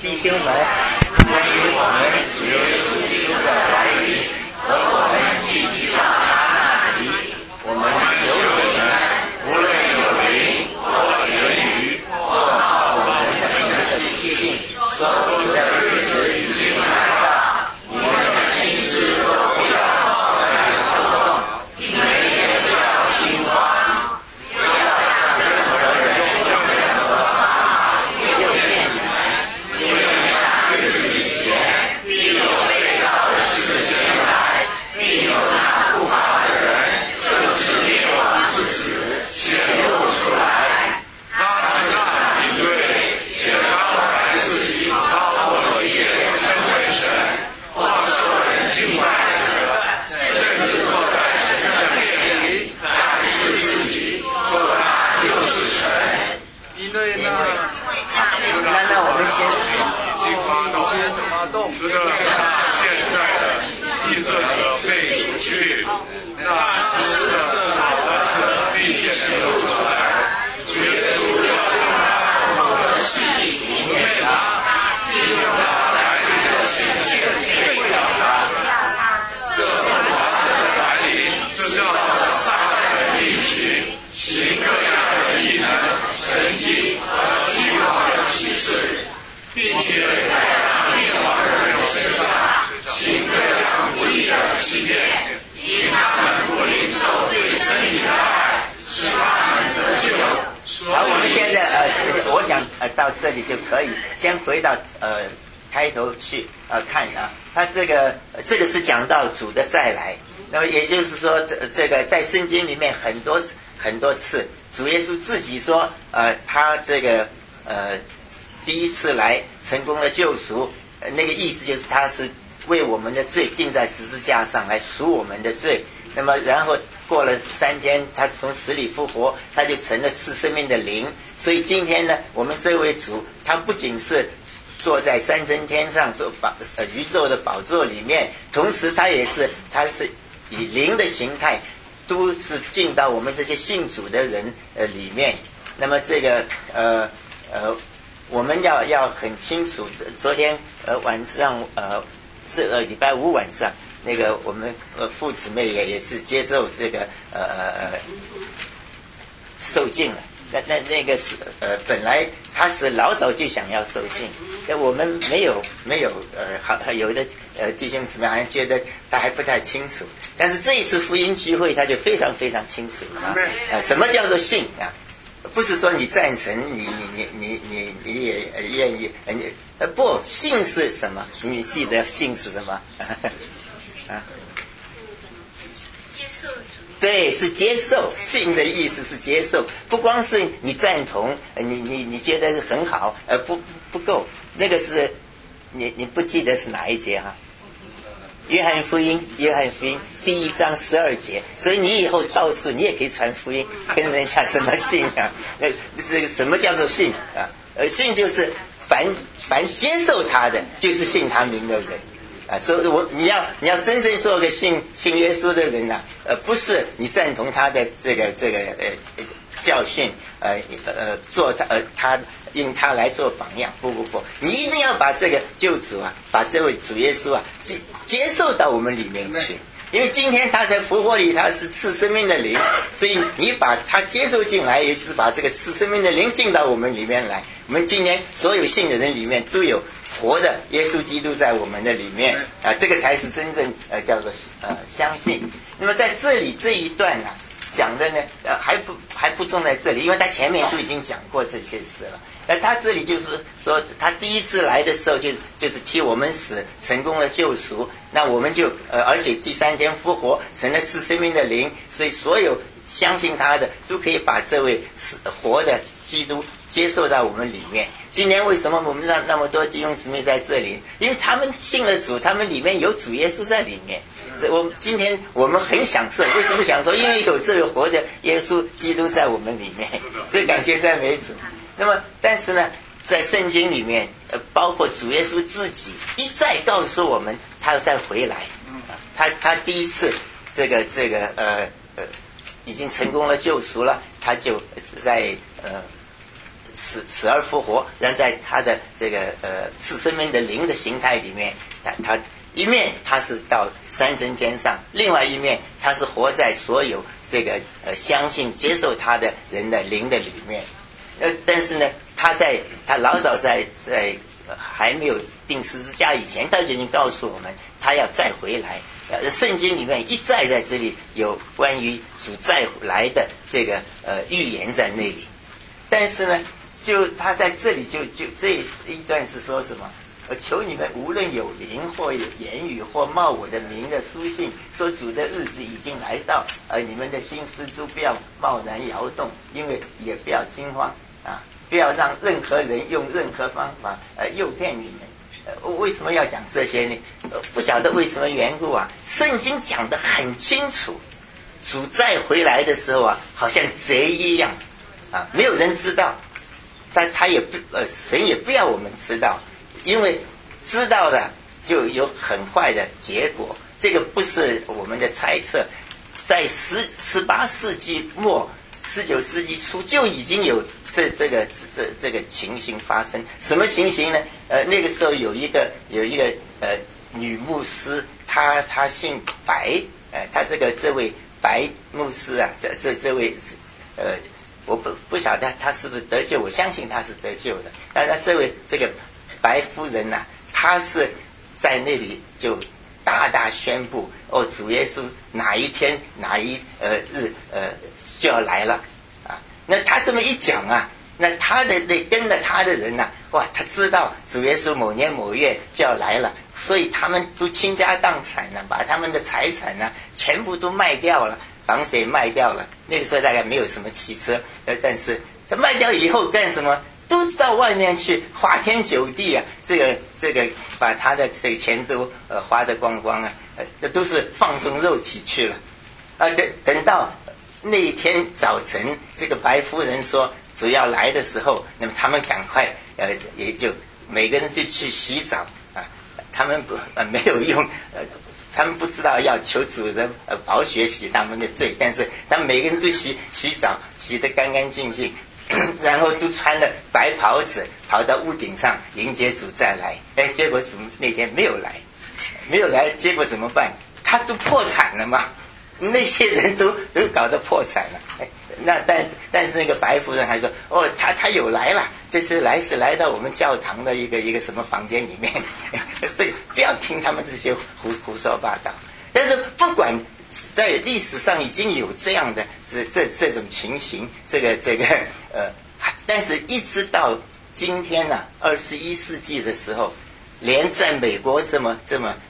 弟兄们，关于我们主耶稣基督的来临和我们聚集到他那里，我们求你们，无论有灵或言语或冒我们的名的信心，说主的日子已经来到，你们的心思都不要冒然浮动，你们也不要惊慌，不要让任何人用任何方法诱骗你们，因为那日子以前必有被盗的事先来，必有那不法的人，就是灭亡之子显露出来。他是那敏锐且高来自己超过一切称为神或受人敬拜的，甚至坐在神的殿里展示自己，说他就是神。 因为呢， 那我们先已经发动， 这个那现在的异色者被除去，那时的好的必显露出来。耶稣要用他口的气除灭他，并用他来临的显现废掉他。这王者的来临，就叫上来的应许，行各样的异能、神迹和虚妄的启示，并且在那灭亡的人身上行各样不义的欺骗，因他们不领受对真理的爱，使他们得救。 好，我们现在我想到这里就可以先回到开头去看啊，他这个是讲到主的再来，那么也就是说这个在圣经里面很多次，主耶稣自己说他这个第一次来成功的救赎，那个意思就是他是为我们的罪钉在十字架上来赎我们的罪，那么然后过了3天他从死里复活，他就成了赐生命的灵。所以今天呢，我们这位主他不仅是坐在三升天上做宇宙的宝座里面，同时他是以灵的形态都是进到我们这些信主的人里面。那么这个我们要很清楚，昨天晚上是礼拜五晚上，那个我们父姊妹也是接受这个受浸了。那个是本来他是老早就想要受浸，但我们没有有的弟兄姊妹好像觉得他还不太清楚，但是这一次福音聚会他就非常非常清楚啊，什么叫做信啊？不是说你赞成，你也愿意，不，信是什么？你记得信是什么？啊？ 接受主。 对，是接受。信的意思是接受，不光是你赞同，你觉得很好，不够。那个是你不记得是哪一节哈？约翰福音第1章12节，所以你以后到处你也可以传福音，跟人家怎么信啊？这个什么叫做信啊？信就是凡接受他的，就是信他名的人啊。所以你要真正做个信耶稣的人啊，不是你赞同他的这个教训，做他用他来做榜样，不，你一定要把这个救主啊，把这位主耶稣啊接受到我们里面去，因为今天他在复活里他是赐生命的灵，所以你把他接受进来，也是把这个赐生命的灵进到我们里面来。我们今天所有信的人里面都有活的耶稣基督在我们的里面啊，这个才是真正叫做相信。那么在这里这一段啊讲的呢还不重在这里，因为他前面都已经讲过这些事了。他这里就是说，他第一次来的时候就是替我们死，成功了救赎。那我们就而且第3天复活，成了赐生命的灵，所以所有相信他的都可以把这位活的基督接受到我们里面。今天为什么我们让那么多弟兄姊妹在这里？因为他们信了主，他们里面有主耶稣在里面。所以今天我们很享受，为什么享受？因为有这位活的耶稣基督在我们里面，所以感谢赞美主。那么但是呢，在圣经里面包括主耶稣自己一再告诉我们他要再回来，他第一次这个已经成功了救赎了，他就在死而复活，然后在他的这个次生命的灵的形态里面，他一面他是到三层天上，另外一面他是活在所有这个相信接受他的人的灵的里面。但是呢，他老早在还没有钉十字架以前，他就已经告诉我们，他要再回来。圣经里面一再在这里有关于主再来的这个预言在那里。但是呢，就他在这里就这一段是说什么？求你们无论有灵或有言语或冒我的名的书信，说主的日子已经来到，你们的心思都不要贸然摇动，因为也不要惊慌啊，不要让任何人用任何方法诱骗你们。为什么要讲这些呢？不晓得为什么缘故啊。圣经讲得很清楚，主再回来的时候啊，好像贼一样啊，没有人知道，他也不神也不要我们知道，因为知道的就有很坏的结果。这个不是我们的猜测，在18世纪末19世纪初就已经有这个情形发生。什么情形呢？那个时候有一个女牧师，她姓白，她这位白牧师啊，这位我不晓得她是不是得救，我相信她是得救的。但是这个白夫人呐，她是在那里就大宣布，主耶稣哪一天哪一日就要来了啊。那她这么一讲啊，那他的跟着他的人呐，哇，他知道主耶稣某年某月就要来了，所以他们都倾家荡产了，把他们的财产呢全部都卖掉了，房子也卖掉了。那个时候大概没有什么汽车，但是他卖掉以后干什么？都到外面去花天酒地啊，这个把他的这个钱都花得光光啊，这都是放纵肉体去了啊。等到那一天早晨，这个白夫人说主要来的时候，那么他们赶快也就每个人就去洗澡啊。他们没有用他们不知道要求主的宝血洗他们的罪，但是他们每个人都洗澡，洗得干干净净，然后都穿了白袍子，跑到屋顶上迎接主再来。结果主那天没有来，结果怎么办？他都破产了嘛，那些人都搞得破产了。那但是那个白夫人还说，他有来了，这次来到我们教堂的一个什么房间里面，所以不要听他们这些胡说八道。但是不管在历史上已经有这样的这种情形，但是一直到今天啊，21世纪的时候，连在美国这么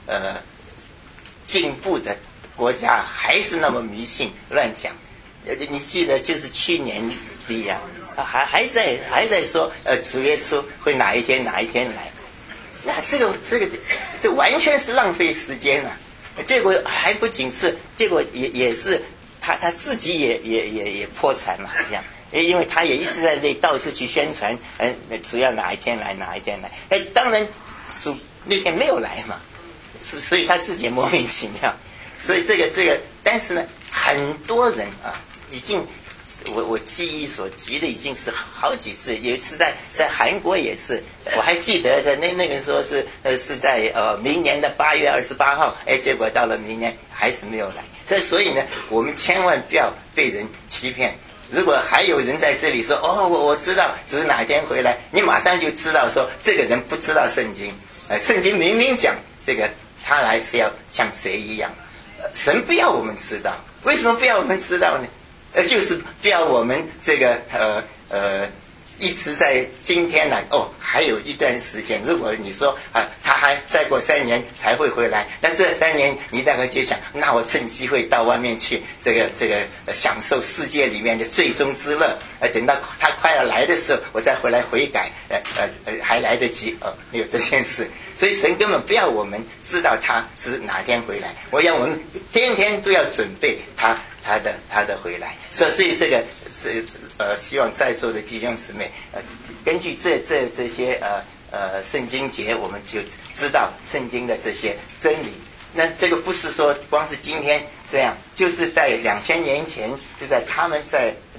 进步的国家还是那么迷信乱讲。你记得就是去年底啊，还在说主耶稣会哪一天来，那这完全是浪费时间啊。结果还不仅是，结果也是他自己也破产了，好像，因为他也一直在那到处去宣传，主要哪一天来。当然主那天没有来嘛，所以他自己也莫名其妙。所以这个，但是呢，很多人啊，已经我记忆所及的已经是好几次，有一次在韩国也是，我还记得的那个时候是在明年的8月28号，结果到了明年还是没有来。所以呢，我们千万不要被人欺骗。如果还有人在这里说我知道只是哪一天回来，你马上就知道说这个人不知道圣经。圣经明明讲这个他来是要像贼一样。神不要我们知道，为什么不要我们知道呢？就是不要我们这个一直在今天来还有一段时间。如果你说他还再过3年才会回来，那这3年你大概就想，那我趁机会到外面去这个享受世界里面的最终之乐。等到他快要来的时候，我再回来悔改，还来得及。没有这件事。所以神根本不要我们知道他是哪天回来，我要我们天天都要准备他的回来。所以这个希望在座的弟兄姊妹根据这些圣经节，我们就知道圣经的这些真理。那这个不是说光是今天这样，就是在2000年前，就在他们在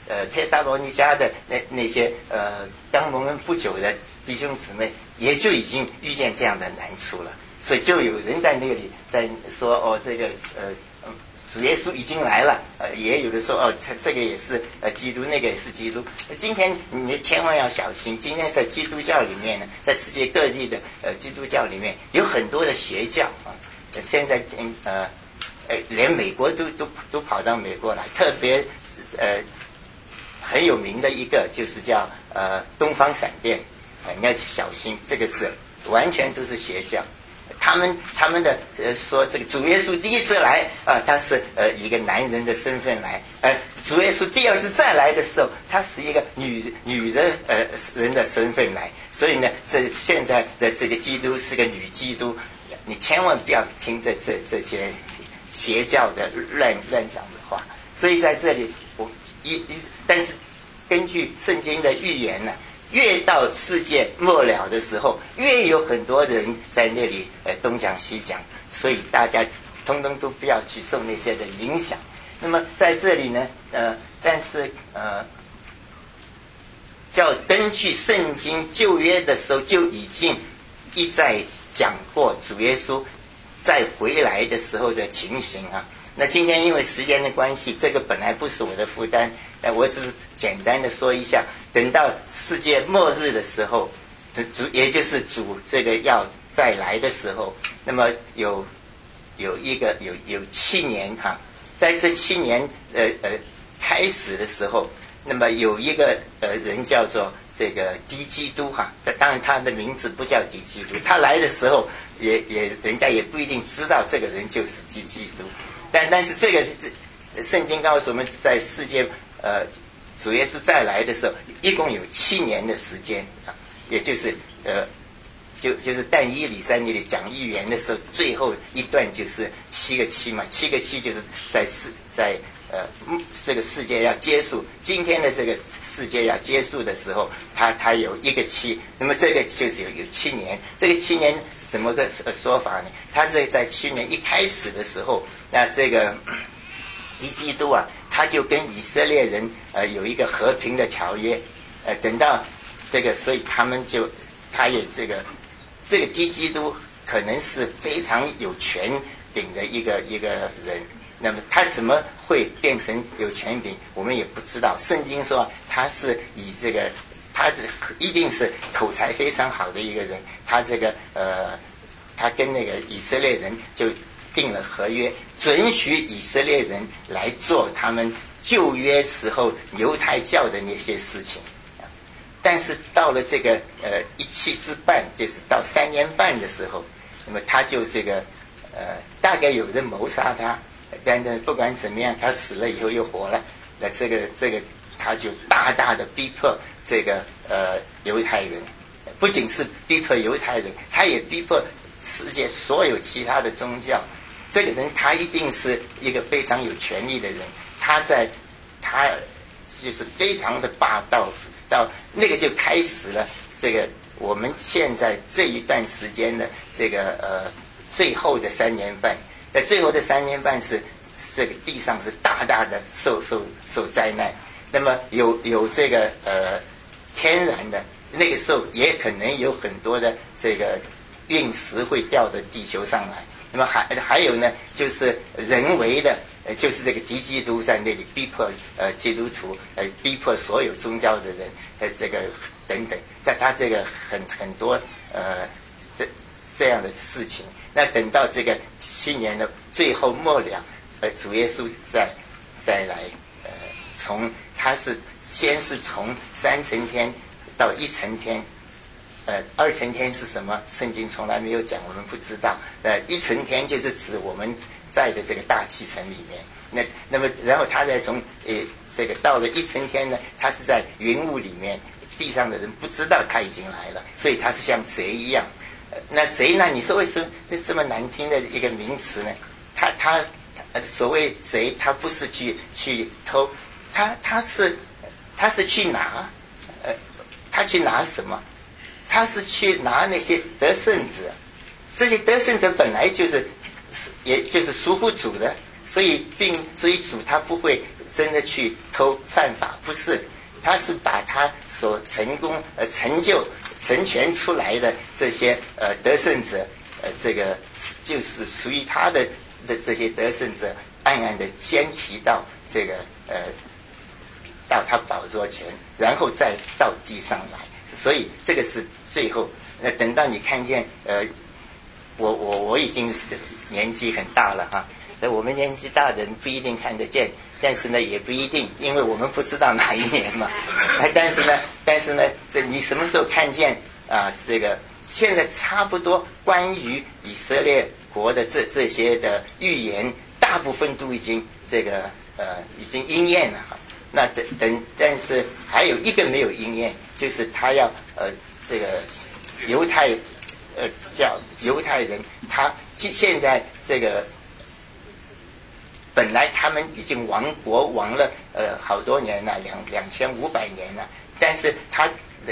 帖撒罗尼迦的那些刚蒙恩不久的弟兄姊妹，也就已经遇见这样的难处了。所以就有人在那里在说这个主耶稣已经来了，也有的说这个也是基督，那个也是基督。今天你千万要小心，今天在基督教里面呢，在世界各地的基督教里面有很多的邪教啊。现在连美国都跑到美国来，特别很有名的一个就是叫东方闪电，你要小心，这个是完全都是邪教。他们的说这个主耶稣第一次来他是一个男人的身份来，主耶稣第二次再来的时候，他是一个女的人的身份来。所以呢，这现在的这个基督是个女基督，你千万不要听这些邪教的乱讲的话。所以在这里但是根据圣经的预言呢，越到世界末了的时候，越有很多人在那里东讲西讲，所以大家通通都不要去受那些的影响。那么在这里呢，但是叫根据圣经旧约的时候就已经一再讲过主耶稣再回来的时候的情形啊。那今天因为时间的关系，这个本来不是我的负担，我只是简单的说一下。等到世界末日的时候，也就是主这个要再来的时候，那么有7年哈，在这7年开始的时候，那么有一个人叫做这个敌基督哈，当然他的名字不叫敌基督，他来的时候人家也不一定知道这个人就是敌基督。但是这个圣经告诉我们，在世界主耶稣再来的时候，一共有7年的时间啊，也就是就是但以理在那里讲预言的时候，最后一段就是7个7嘛，7个7就是在这个世界要结束，今天的这个世界要结束的时候，它有1个7，那么这个就是有7年。这个7年怎么个说法呢？他这在7年一开始的时候，那这个敌基督啊，他就跟以色列人有一个和平的条约，等到这个，所以他也这个敌基督可能是非常有权柄的一个人。那么他怎么会变成有权柄，我们也不知道。圣经说他是以这个，他一定是口才非常好的一个人。他这个他跟那个以色列人就定了合约，准许以色列人来做他们旧约时候犹太教的那些事情。但是到了这个1期之半，就是到3年半的时候，那么他就这个大概有人谋杀他。但不管怎么样，他死了以后又活了。那这个他就大大的逼迫这个犹太人，不仅是逼迫犹太人，他也逼迫世界所有其他的宗教。这个人他一定是一个非常有权力的人，他就是非常的霸道，到那个就开始了这个我们现在这一段时间的这个最后的3年半。在最后的3年半是这个地上是大大的受灾难，那么有这个天然的，那个时候也可能有很多的这个陨石会掉到地球上来。那么还有呢，就是人为的，就是这个敌基督在那里逼迫基督徒，逼迫所有宗教的人，这个等等，在他这个很多这样的事情。那等到这个7年的最后末了，主耶稣再来，先是从3层天到1层天，2层天是什么？圣经从来没有讲，我们不知道。1层天就是指我们在的这个大气层里面。那么然后他再从这个到了1层天呢，他是在云雾里面，地上的人不知道他已经来了，所以他是像贼一样。那贼呢？你说为什么这么难听的一个名词呢？他所谓贼，他不是去偷，他是去拿，他去拿什么？他是去拿那些得胜者。这些得胜者本来就是，也就是属乎主的，所以主他不会真的去偷犯法，不是，他是把他所成功成就成全出来的这些得胜者，这个就是属于他的这些得胜者，暗暗的先提到这个到他宝座前，然后再到地上来，所以这个是最后。等到你看见我已经是年纪很大了哈，我们年纪大的人不一定看得见，但是呢也不一定，因为我们不知道哪一年嘛。但是呢，这你什么时候看见这个现在差不多关于以色列国的这些的预言，大部分都已经已经应验了哈。那但是还有一个没有应验，就是他要这个犹太人，他现在这个本来他们已经亡国亡了好多年了，2500年了，但是他的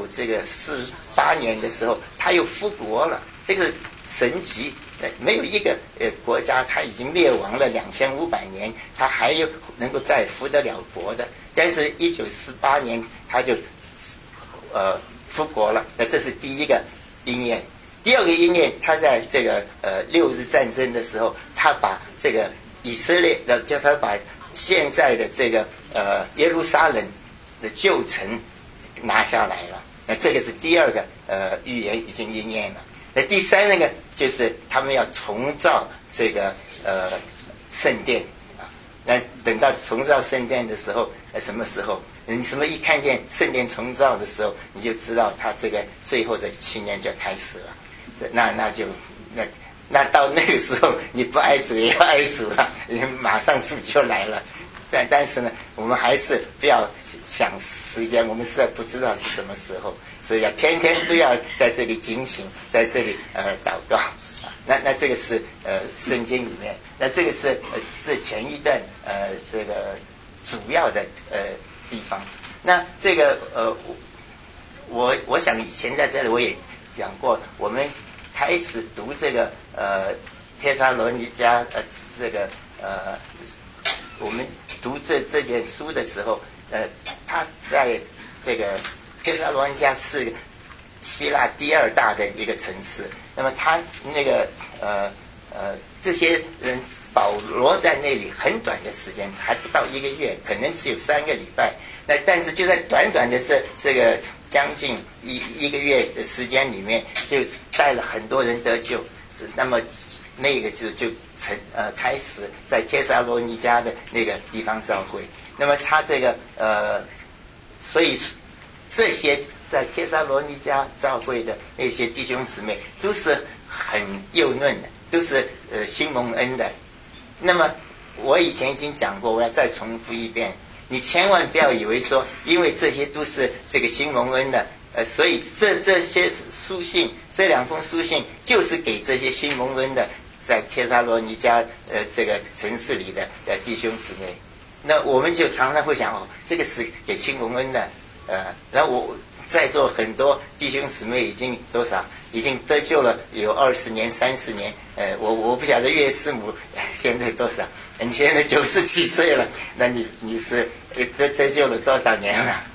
1948年的时候，他又复国了，这个神奇。没有一个国家他已经灭亡了2500年，他还有能够再复得了国的。但是1948年他就复国了，这是第一个应验。第二个应验，他在这个6日战争的时候，他把这个以色列叫他把现在的这个耶路撒冷的旧城拿下来了。那这个是第二个预言已经应验了。那第三个就是他们要重造这个圣殿啊。那等到重造圣殿的时候，什么时候？你一看见圣殿重造的时候，你就知道他这个最后的7年就开始了。那到那个时候，你不爱主也要爱主了，你马上主就来了。但是呢，我们还是不要想时间，我们实在不知道是什么时候，所以要天天都要在这里警醒，在这里祷告。那这个是圣经里面，那这个是这前一段这个主要的地方。那这个我想以前在这里我也讲过，我们开始读这个帖撒罗尼迦这个我们读这件书的时候，他在这个帖撒罗尼迦是希腊第2大的一个城市。那么他那个这些人保罗在那里很短的时间，还不到1个月，可能只有3个礼拜。但是就在短短的这个将近一个月的时间里面，就带了很多人得救。那么那个就开始在帖撒罗尼迦的那个地方教会。那么他这个所以这些在帖撒罗尼迦教会的那些弟兄姊妹都是很幼嫩的，都是新蒙恩的。那么我以前已经讲过，我要再重复一遍，你千万不要以为说因为这些都是这个新蒙恩的所以这些书信，这2封书信就是给这些新蒙恩的在帖撒罗尼迦这个城市里的弟兄姊妹。那我们就常常会想这个是给新蒙恩的然后我在座很多弟兄姊妹已经多少，已经得救了有20年30年。我不晓得岳师母现在多少，你现在90几岁了，那你是得救了多少年了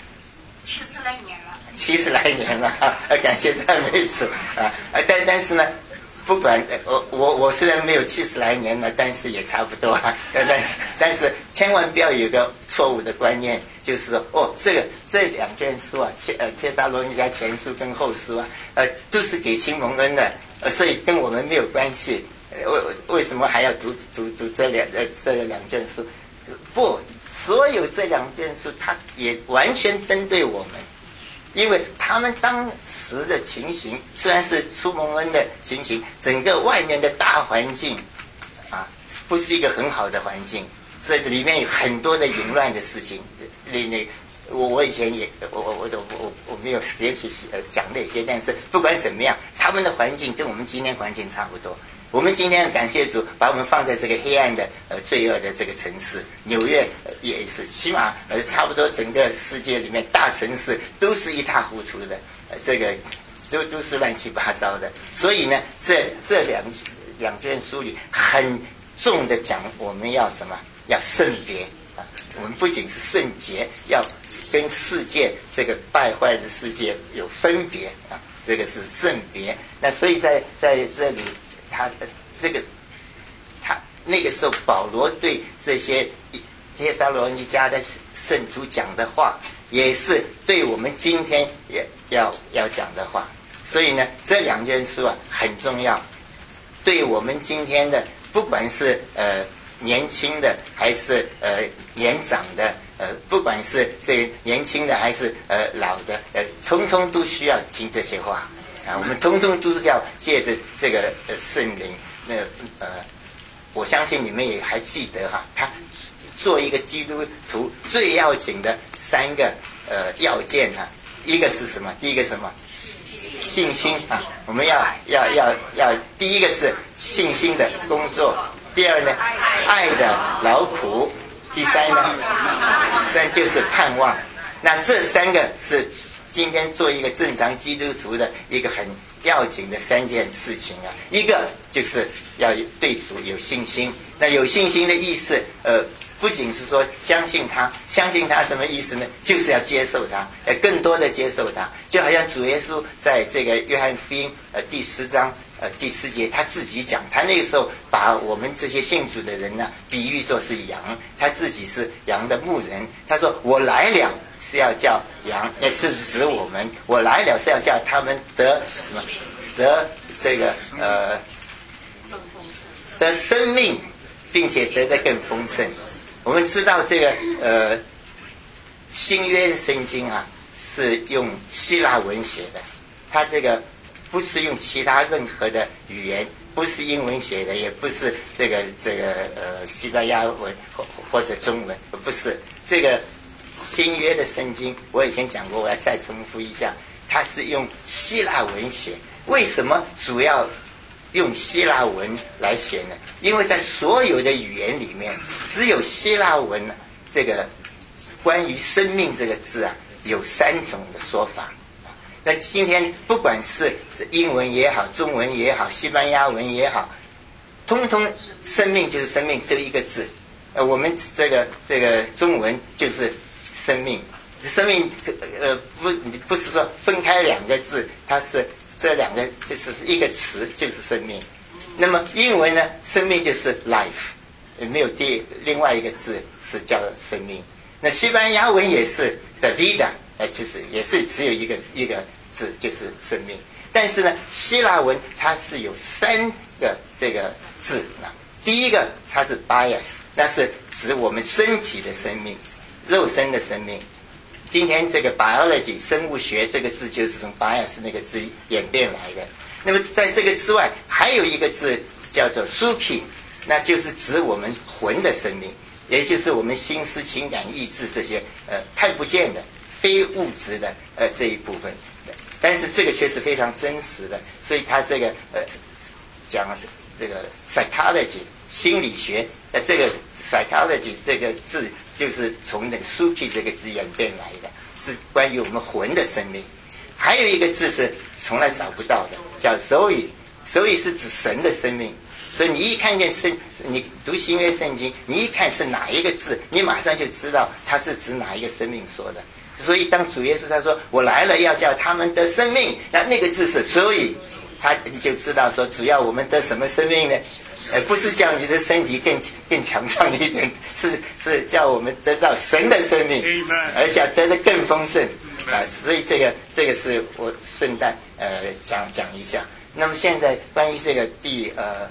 ？70来年了。 70来年了感谢赞美主但是呢，不管我虽然没有70来年了，但是也差不多但是千万不要有个错误的观念，就是说这2卷书帖撒罗尼迦前书跟后书都是给新蒙恩的所以跟我们没有关系。为什么还要读这两卷书？不，所有这2卷书它也完全针对我们。因为他们当时的情形虽然是出蒙恩的情形，整个外面的大环境不是一个很好的环境，所以里面有很多的淫乱的事情。我以前也我没有时间去讲那些，但是不管怎么样，他们的环境跟我们今天环境差不多。我们今天感谢主，把我们放在这个黑暗的罪恶的这个城市，纽约也是，起码差不多整个世界里面大城市都是一塌糊涂的，这个都是乱七八糟的。所以呢，这两卷书里很重的讲，我们要什么？要圣别， 我们不仅是圣洁，要跟世界这个败坏的世界有分别啊，这个是圣别。那所以在这里，他那个时候保罗对这些帖撒罗尼迦的圣徒讲的话，也是对我们今天也要讲的话。所以呢，这两件书啊很重要，对我们今天的不管是年轻的还是年长的不管是这个年轻的还是老的通通都需要听这些话啊。我们通通都是要借着这个圣灵。那我相信你们也还记得哈，他做一个基督徒最要紧的3个要件啊。一个是什么？第一个什么？信心啊，我们要第一个是信心的工作，第二呢，爱的劳苦，第三呢，就是盼望。那这3个是今天做一个正常基督徒的一个很要紧的3件事情啊。一个就是要对主有信心。那有信心的意思，不仅是说相信他什么意思呢？就是要接受他，更多的接受他。就好像主耶稣在这个约翰福音第10章第10节，他自己讲，他那个时候把我们这些信主的人呢，比喻作是羊，他自己是羊的牧人。他说：“我来了是要叫羊，那这是指我们，我来了是要叫他们得什么？得这个得生命，并且得的更丰盛。”我们知道这个新约的圣经啊，是用希腊文写的，它这个不是用其他任何的语言，不是英文写的，也不是这个西班牙文或者中文，不是。这个新约的圣经我以前讲过，我要再重复一下，它是用希腊文写。为什么主要用希腊文来写呢？因为在所有的语言里面，只有希腊文这个关于生命这个字啊，有3种的说法。那今天不管是英文也好，中文也好，西班牙文也好，通通生命就是生命，只有一个字。我们这个中文就是生命，生命不是说分开2个字，它是这2个就是一个词，就是生命。那么英文呢，生命就是 life， 没有另外一个字是叫生命。那西班牙文也是 the vida， 就是也是只有一个字，就是生命。但是呢，希腊文它是有3个这个字。第一个它是 bios， 那是指我们身体的生命，肉身的生命。今天这个 biology 生物学这个字就是从 bios 那个字演变来的。那么在这个之外，还有一个字叫做 psyche， 那就是指我们魂的生命，也就是我们心思、情感、意志这些看不见的、非物质的这一部分。但是这个却是非常真实的，所以它这个讲这个 psychology 心理学，这个 psychology 这个字就是从那个 psyche 这个字演变来的，是关于我们魂的生命。还有一个字是从来找不到的，叫 Zoe 是指神的生命。所以你一看见你读新约圣经，你一看是哪一个字，你马上就知道它是指哪一个生命说的。所以当主耶稣他说我来了要叫他们得生命，那个字是 Zoe， 你就知道说主要我们得什么生命呢？不是叫你的身体更强壮一点，是叫我们得到神的生命，而且得的更丰盛。所以这个是我顺带讲一下。那么现在关于这个第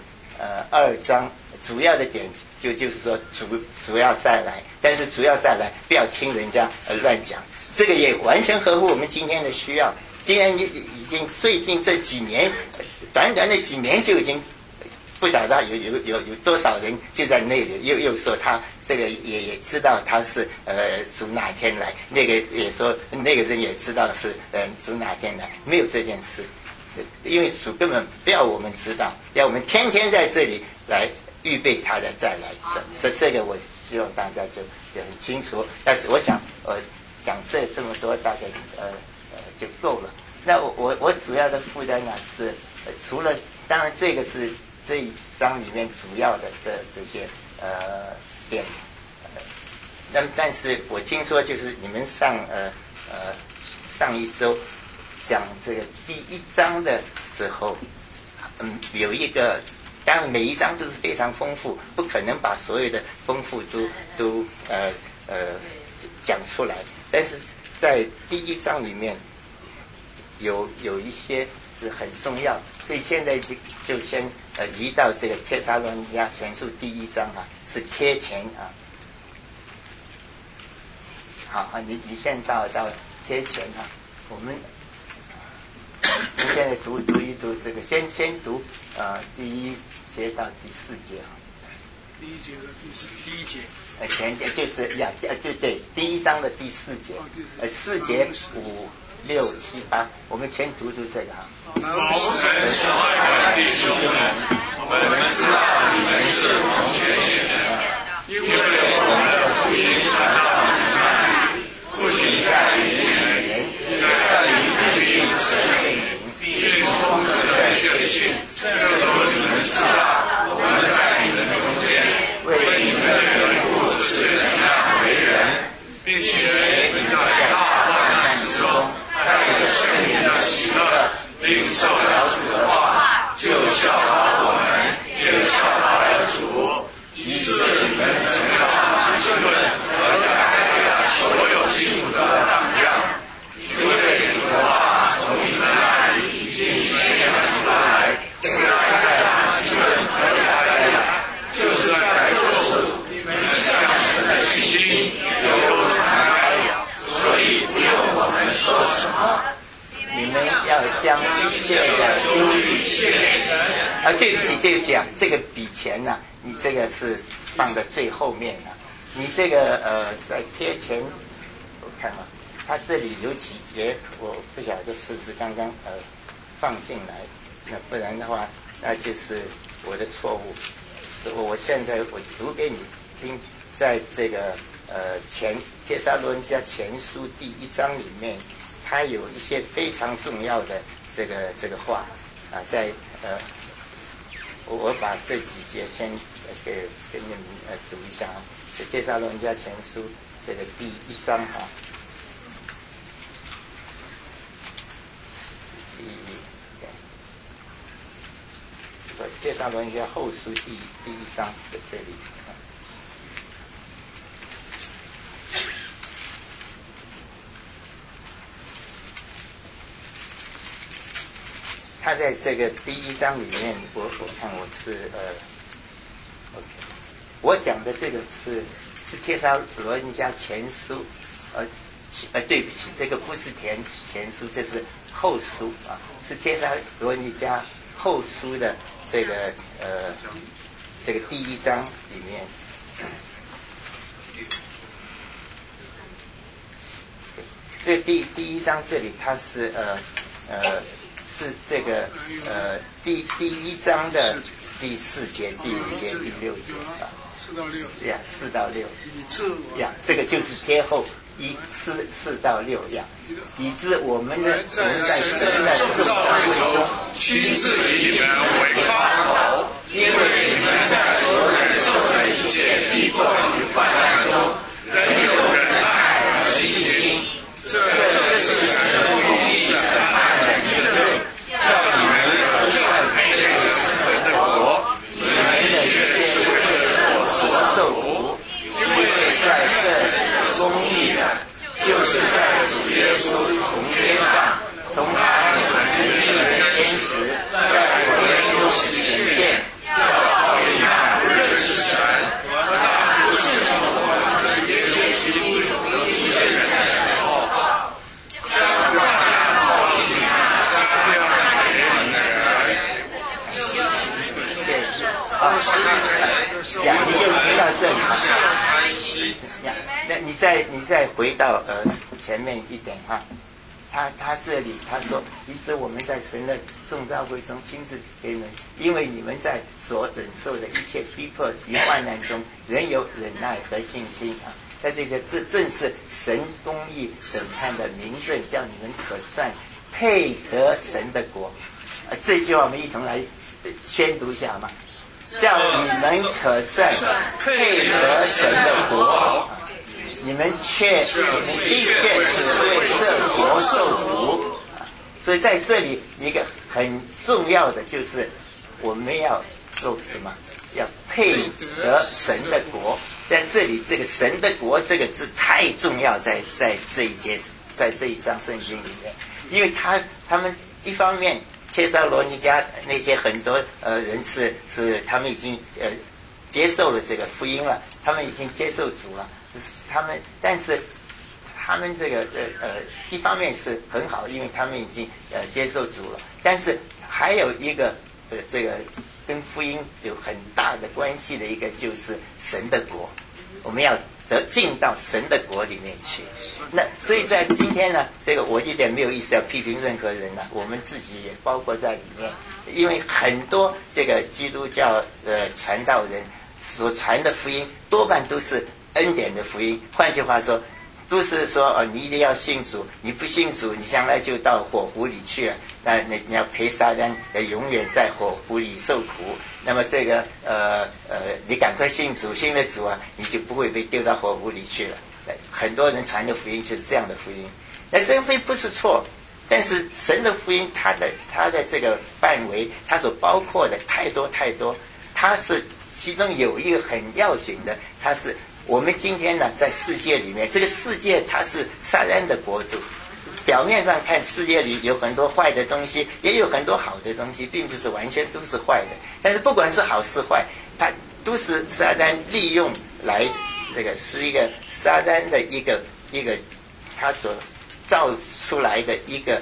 2章主要的点就是说主要再来，但是主要再来不要听人家乱讲，这个也完全合乎我们今天的需要。今天已经最近这几年，短短的几年就已经不晓得有多少人就在那里又说他这个也知道他是主哪天来，那个也说那个人也知道是主哪天来，没有这件事，因为主根本不要我们知道，要我们天天在这里来预备他的再来。这个我希望大家就很清楚。但是我想讲这么多大概就够了。那我主要的负担呢是除了当然这个是这一章里面主要的这些点但是我听说就是你们上一周讲这个第一章的时候，有一个，当然每一章都是非常丰富，不可能把所有的丰富都讲出来，但是在第一章里面有一些是很重要，所以现在就先移到这个帖撒罗尼迦前书第一章啊，是贴前啊。好，你先到贴前啊，我们现在读一读这个，先读第1节到第4节啊。 第1节的第1节。 前就是对，第一章的第4节，4节5、6、7、8，我们先读这个哈。 蒙神所爱的弟兄们，我们知道你们是蒙拣选的，因为我们的福音传到你们那里，不仅在于你们，也在于灵圣灵，并充满了确信。这都你们知道，我们在你们中间为你们的缘故是怎样为人，并且你们在大患难之中带着圣灵的喜乐，领受了主的话，就效法我们，也效法了主，以致你们成了马其顿和亚该亚所有信徒的榜样。因为主的话从你们那里已经宣扬出来，在马其顿和亚该亚，就是在做主你们向神的信心流传开了，所以不用我们说什么。 你们要将一切的忧虑卸给神。对不起啊，这个比钱呢，你这个是放在最后面啊。你这个在贴前，我看啊，它这里有几节，我不晓得是不是刚刚放进来，那不然的话，那就是我的错误。是我现在我读给你听，在这个帖撒罗尼迦前书第1章里面。它有一些非常重要的这个话啊，在我把这几节先给你们读一下啊，帖撒罗尼迦前书这个第1章哈，帖撒罗尼迦后书第1章在这里。他在这个第1章里面，我看我是我讲的这个是帖撒罗尼迦前书，对不起，这个不是前书，这是后书啊，是帖撒罗尼迦后书的这个第1章里面。这第1章这里它是是这个第1章的第4节、第5节、第6节啊 ，4到6 呀，4到6 呀， 这个就是贴后4到6呀，以致我们在神的众召会中亲自以你们为发头，因为你们在所忍受的一切逼迫与患难中，仍有忍耐和信心，这是神公义审判的凭证，叫你们可算配得神的国。你们却是为了所受苦，因为在这公义的，就是在主耶稣从天上同他能力的天使，在我们中显现，要报应那不认识神和那不顺从我们耶稣基督得罪人的时候，将万难报应那这样给你的人。 你就听到这里。那你再回到前面一点哈，他这里他说，以致我们在神的众召会中亲自给你们，因为你们在所忍受的一切逼迫与患难中，仍有忍耐和信心啊。在这些正是神公义审判的明证，叫你们可算配得神的国。这句话我们一同来宣读一下好吗？叫你们可算配得神的国。 你们的确是为这国受苦。所以在这里一个很重要的就是我们要做什么？要配得神的国。在这里这个神的国这个字太重要，在这一节，在这一章圣经里面，因为他们一方面帖撒罗尼迦那些很多人是他们已经接受了这个福音了，他们已经接受主了，但是他们这个一方面是很好，因为他们已经接受主了，但是还有一个这个跟福音有很大的关系的一个就是神的国，我们要进到神的国里面去。那所以在今天呢，这个我一点没有意思要批评任何人呢，我们自己也包括在里面，因为很多这个基督教传道人所传的福音多半都是恩典的福音，换句话说都是说你一定要信主，你不信主你将来就到火湖里去了，那你要陪撒旦永远在火湖里受苦。那么这个你赶快信主，信了主啊，你就不会被丢到火湖里去了。很多人传的福音就是这样的福音，那这个福音不是错，但是神的福音它的这个范围，它所包括的太多太多，它是其中有一个很要紧的，它是我们今天呢在世界里面，这个世界它是撒旦的国度。表面上看世界里有很多坏的东西，也有很多好的东西，并不是完全都是坏的，但是不管是好是坏，它都是撒旦利用来这个是一个撒旦的一个他所造出来的一个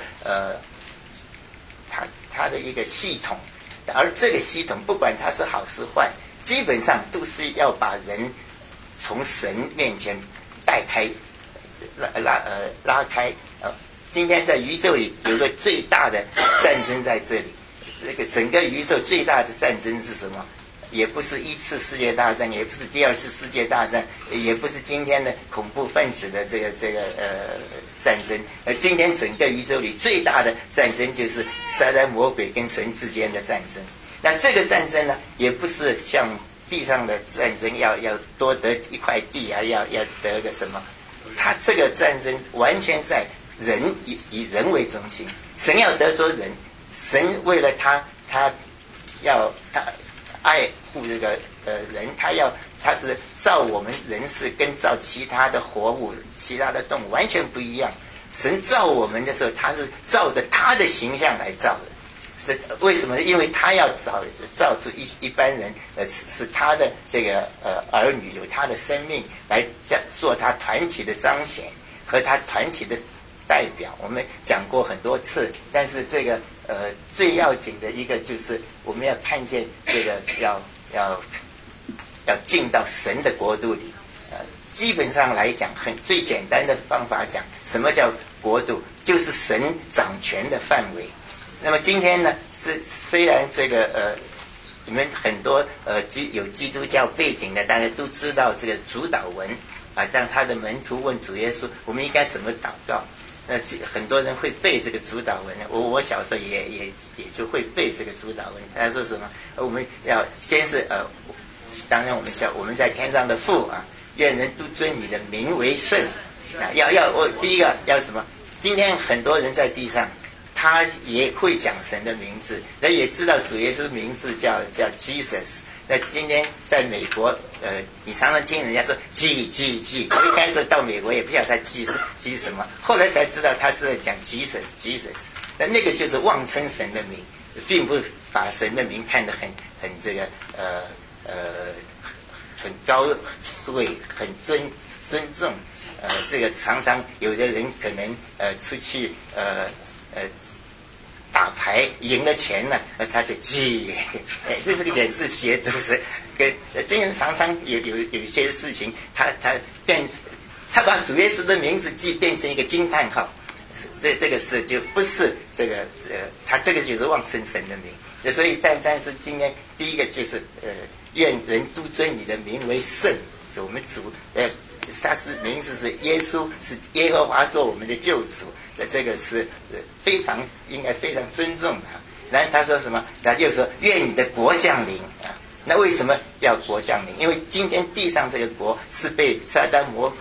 他的一个系统，而这个系统不管它是好是坏，基本上都是要把人从神面前带开拉开。今天在宇宙里有个最大的战争在这里，这个整个宇宙最大的战争是什么？也不是一次世界大战，也不是第二次世界大战，也不是今天的恐怖分子的这个战争。今天整个宇宙里最大的战争就是撒旦魔鬼跟神之间的战争。那这个战争呢，也不是像地上的战争要多得一块地啊，要得个什么？他这个战争完全在人以人为中心，神要得着人，神为了他爱护这个人，他是造我们人是跟造其他的活物、其他的动物完全不一样。神造我们的时候，他是照着他的形象来造的。是为什么呢？因为他要造出一般人，是他的这个儿女，有他的生命来做他团体的彰显和他团体的代表。我们讲过很多次，但是这个最要紧的一个就是我们要看见这个要进到神的国度里。基本上来讲，最简单的方法讲，什么叫国度？就是神掌权的范围。那么今天呢，虽然这个你们很多有基督教背景的，大家都知道这个主祷文啊，让他的门徒问主耶稣，我们应该怎么祷告？那很多人会背这个主祷文，我小时候也就会背这个主祷文。他说什么？我们要先是当然我们在天上的父啊，愿人都尊你的名为圣啊。我第一个要什么？今天很多人在地上，他也会讲神的名字，那也知道主耶稣名字叫 Jesus。那今天在美国，你常常听人家说记，我一开始到美国也不晓得他记什么，后来才知道他是在讲 Jesus。那个就是妄称神的名，并不把神的名看得很这个很高贵、很尊重。这个常常有的人可能出去打牌赢了钱了，他就记，这个简直邪都是跟今天常常有一些事情，他把主耶稣的名字记变成一个惊叹号，这个是就不是这个他这个就是妄称神的名。所以但是今天第一个就是愿人都尊你的名为圣，是我们主他是名字是耶稣，是耶和华做我们的救主，这个是应该非常尊重他。然后他说什么？他就说愿你的国降临啊。那为什么要国降临？因为今天地上这个国是被撒旦魔鬼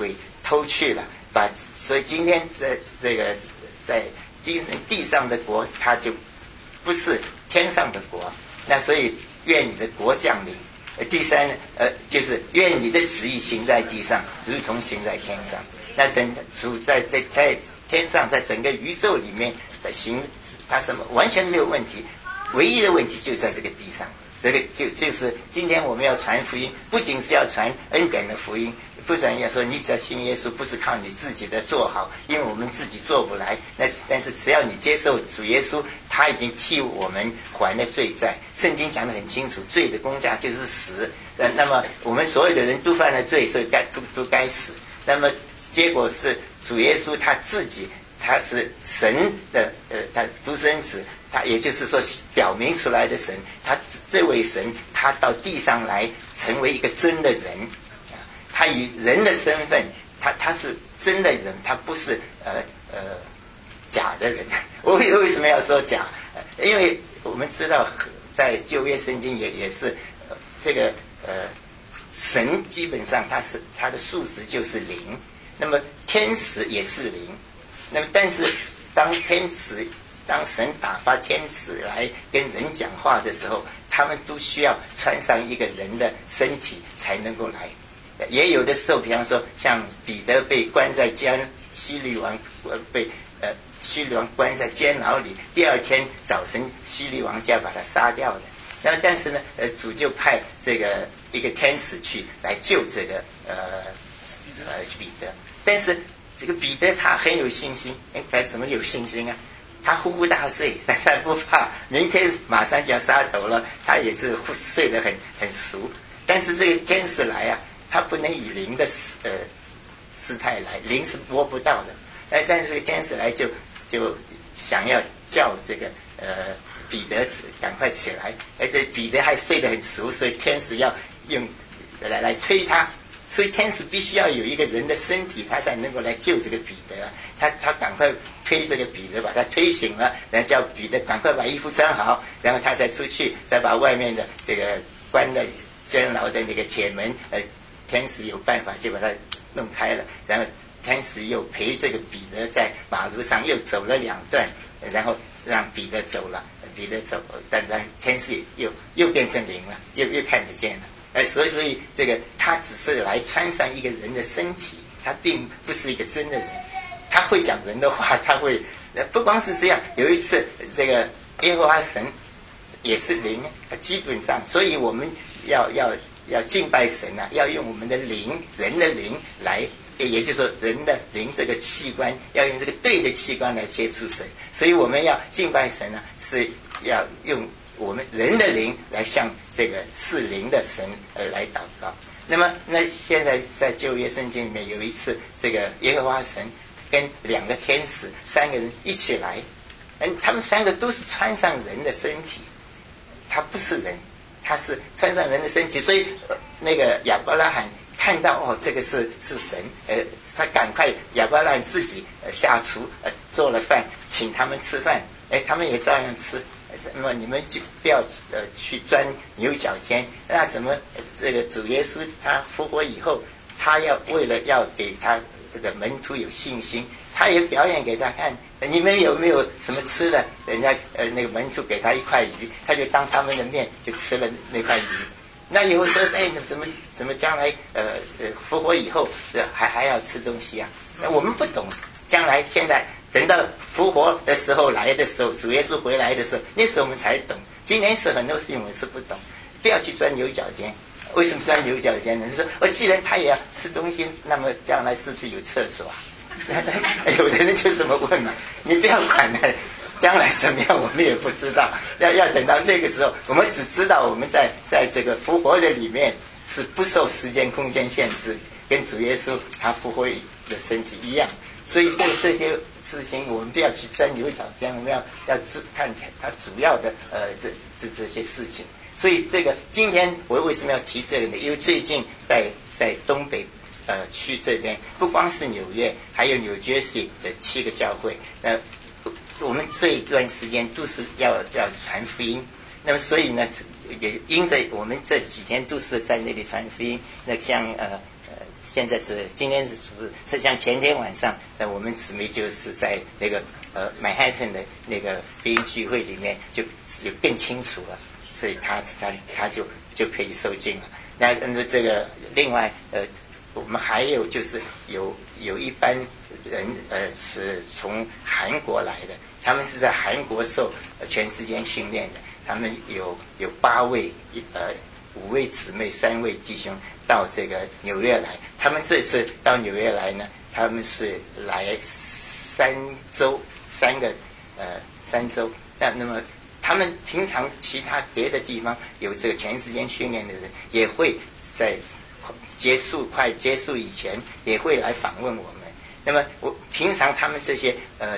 偷去了，所以今天在地上的国，它就不是天上的国。那所以愿你的国降临。第三呢，就是愿你的旨意行在地上，如同行在天上。那等主在天上，在整个宇宙里面在行，他什么完全没有问题，唯一的问题就在这个地上。这个就是今天我们要传福音，不仅是要传恩典的福音，不然要说你只要信耶稣，不是靠你自己的做好，因为我们自己做不来。但是只要你接受主耶稣，他已经替我们还了罪债。圣经讲得很清楚，罪的工价就是死。那么我们所有的人都犯了罪，所以都该死。那么结果是主耶稣他自己，他是神的他独生子。他也就是说表明出来的神，他这位神他到地上来成为一个真的人，他以人的身份，他是真的人，他不是假的人。我为什么要说假？因为我们知道在旧约圣经也是这个神基本上他的数值就是0，那么天使也是0，那么但是当神打发天使来跟人讲话的时候，他们都需要穿上一个人的身体才能够来。也有的时候，比方说像彼得被关在希律王被希律王关在监牢里，第二天早晨希律王就要把他杀掉的。那但是呢，主就派一个天使去来救这个彼得。但是这个彼得他很有信心，怎么有信心啊？他呼呼大睡，但他不怕，明天马上就要杀头了，他也是睡得很熟。但是这个天使来啊，他不能以灵的姿态来，灵是摸不到的。但是天使来就想要叫这个彼得赶快起来，彼得还睡得很熟，所以天使要用来推他。所以天使必须要有一个人的身体，他才能够来救这个彼得。他赶快推这个彼得，把他推醒了，然后叫彼得赶快把衣服穿好，然后他才出去，再把外面的这个关的监牢的那个铁门，天使有办法就把它弄开了，然后天使又陪这个彼得在马路上又走了2段，然后让彼得走了，彼得走，但是天使又变成灵了，又看得见了。所以这个他只是来穿上一个人的身体，他并不是一个真的人。他会讲人的话，他会不光是这样。有一次这个耶和华神也是灵，基本上，所以我们要敬拜神啊，要用我们的灵，人的灵来，也就是说人的灵这个器官要用这个对的器官来接触神。所以我们要敬拜神啊，是要用我们人的灵来向这个是灵的神来祷告。那现在在旧约圣经里面有一次，这个耶和华神跟2个天使3个人一起来，他们3个都是穿上人的身体，他不是人，他是穿上人的身体。所以那个亚伯拉罕看到这个是神，他赶快亚伯拉罕自己下厨做了饭，请他们吃饭，他们也照样吃。那么你们就不要去钻牛角尖。那怎么这个主耶稣他复活以后，他为了要给他这个门徒有信心，他也表演给他看，你们有没有什么吃的？人家那个门徒给他一块鱼，他就当他们的面就吃了那块鱼。那以后说怎么将来复活以后还要吃东西啊？我们不懂，将来现在等到复活的时候来的时候，主耶稣回来的时候，那时候我们才懂。今年是很多事情我们是不懂，不要去钻牛角尖。为什么钻牛角尖呢？就是说既然他也要吃东西，那么将来是不是有厕所啊？有的人就这么问嘛，你不要管了，将来怎么样我们也不知道。要等到那个时候，我们只知道我们在这个复活的里面是不受时间空间限制，跟主耶稣他复活的身体一样。所以这些事情我们不要去钻牛角尖，我们要看它主要的这些事情。所以这个今天我为什么要提这个呢？因为最近在东北区这边，不光是纽约，还有纽约市的7个教会，我们这一段时间都是要传福音。那么所以呢，也因着我们这几天都是在那里传福音，那像现在是今天是像前天晚上，我们姊妹就是在那个曼哈顿的那个福音聚会里面就更清楚了，所以他就可以受浸了。那这个另外我们还有就是有一班人是从韩国来的，他们是在韩国受全时间训练的，他们有8位5位姊妹3位弟兄到这个纽约来。他们这次到纽约来呢，他们是来3周，3周。那么他们平常其他别的地方有这个全时间训练的人，也会在快结束以前也会来访问我们。那么平常他们这些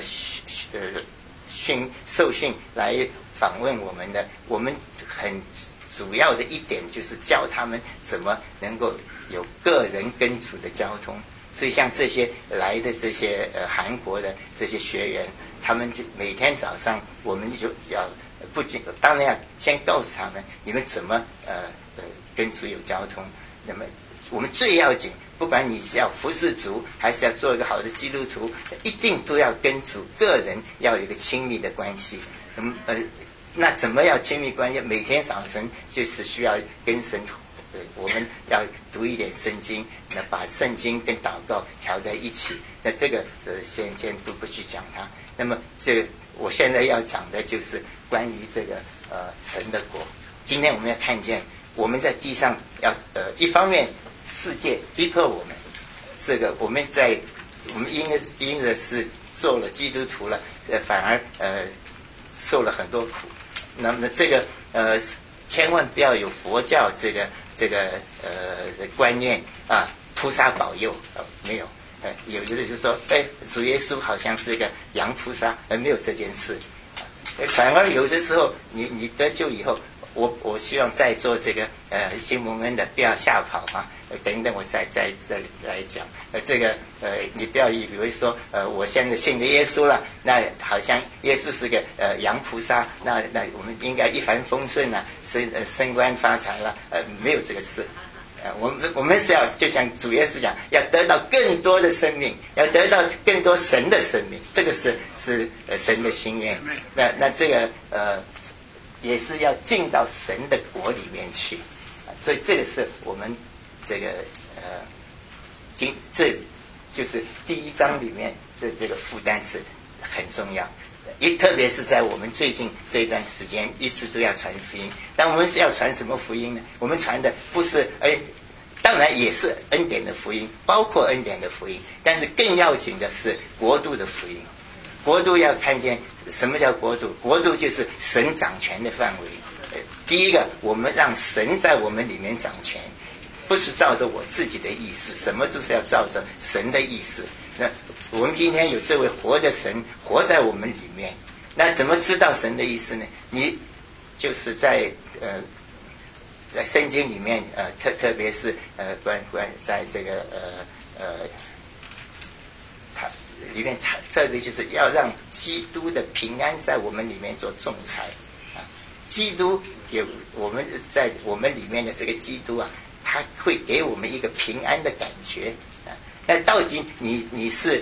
受训来访问我们的，我们很主要的一点就是教他们怎么能够有个人跟主的交通。所以像这些来的这些韩国的这些学员，他们就每天早上我们就要当然要先告诉他们你们怎么跟主有交通。那么我们最要紧，不管你是要服侍主还是要做一个好的基督徒，一定都要跟主个人要有一个亲密的关系。那怎么要亲密关系？每天早晨就是需要跟神，我们要读一点圣经，那把圣经跟祷告调在一起。那这个先不去讲它。那么我现在要讲的就是关于这个神的国。今天我们要看见我们在地上要一方面世界逼迫我们，这个我们因着是做了基督徒了，反而受了很多苦。那么这个千万不要有佛教这个观念啊，菩萨保佑没有。有的就说主耶稣好像是一个洋菩萨，没有这件事。反而有的时候你得救以后，我希望在座这个新蒙恩的不要吓跑啊，等等我再来讲。这个你不要以为说我现在信的耶稣了，那好像耶稣是个洋菩萨，那我们应该一帆风顺啊，升官发财了，没有这个事。我们是要就像主耶稣讲，要得到更多的生命，要得到更多神的生命，这个是神的心愿。那这个也是要进到神的国里面去，所以这个是我们这个这就是第1章里面的这个负担是很重要，特别是在我们最近这一段时间一直都要传福音。但我们是要传什么福音呢？我们传的不是当然也是恩典的福音，包括恩典的福音，但是更要紧的是国度的福音。国度要看见什么叫国度？国度就是神掌权的范围。第一个，我们让神在我们里面掌权，不是照着我自己的意思，什么都是要照着神的意思。那我们今天有这位活的神活在我们里面，那怎么知道神的意思呢？你就是在圣经里面特别是关在这个它里面特别就是要让基督的平安在我们里面做仲裁啊。基督有我们在我们里面的这个基督啊，他会给我们一个平安的感觉啊。那到底你是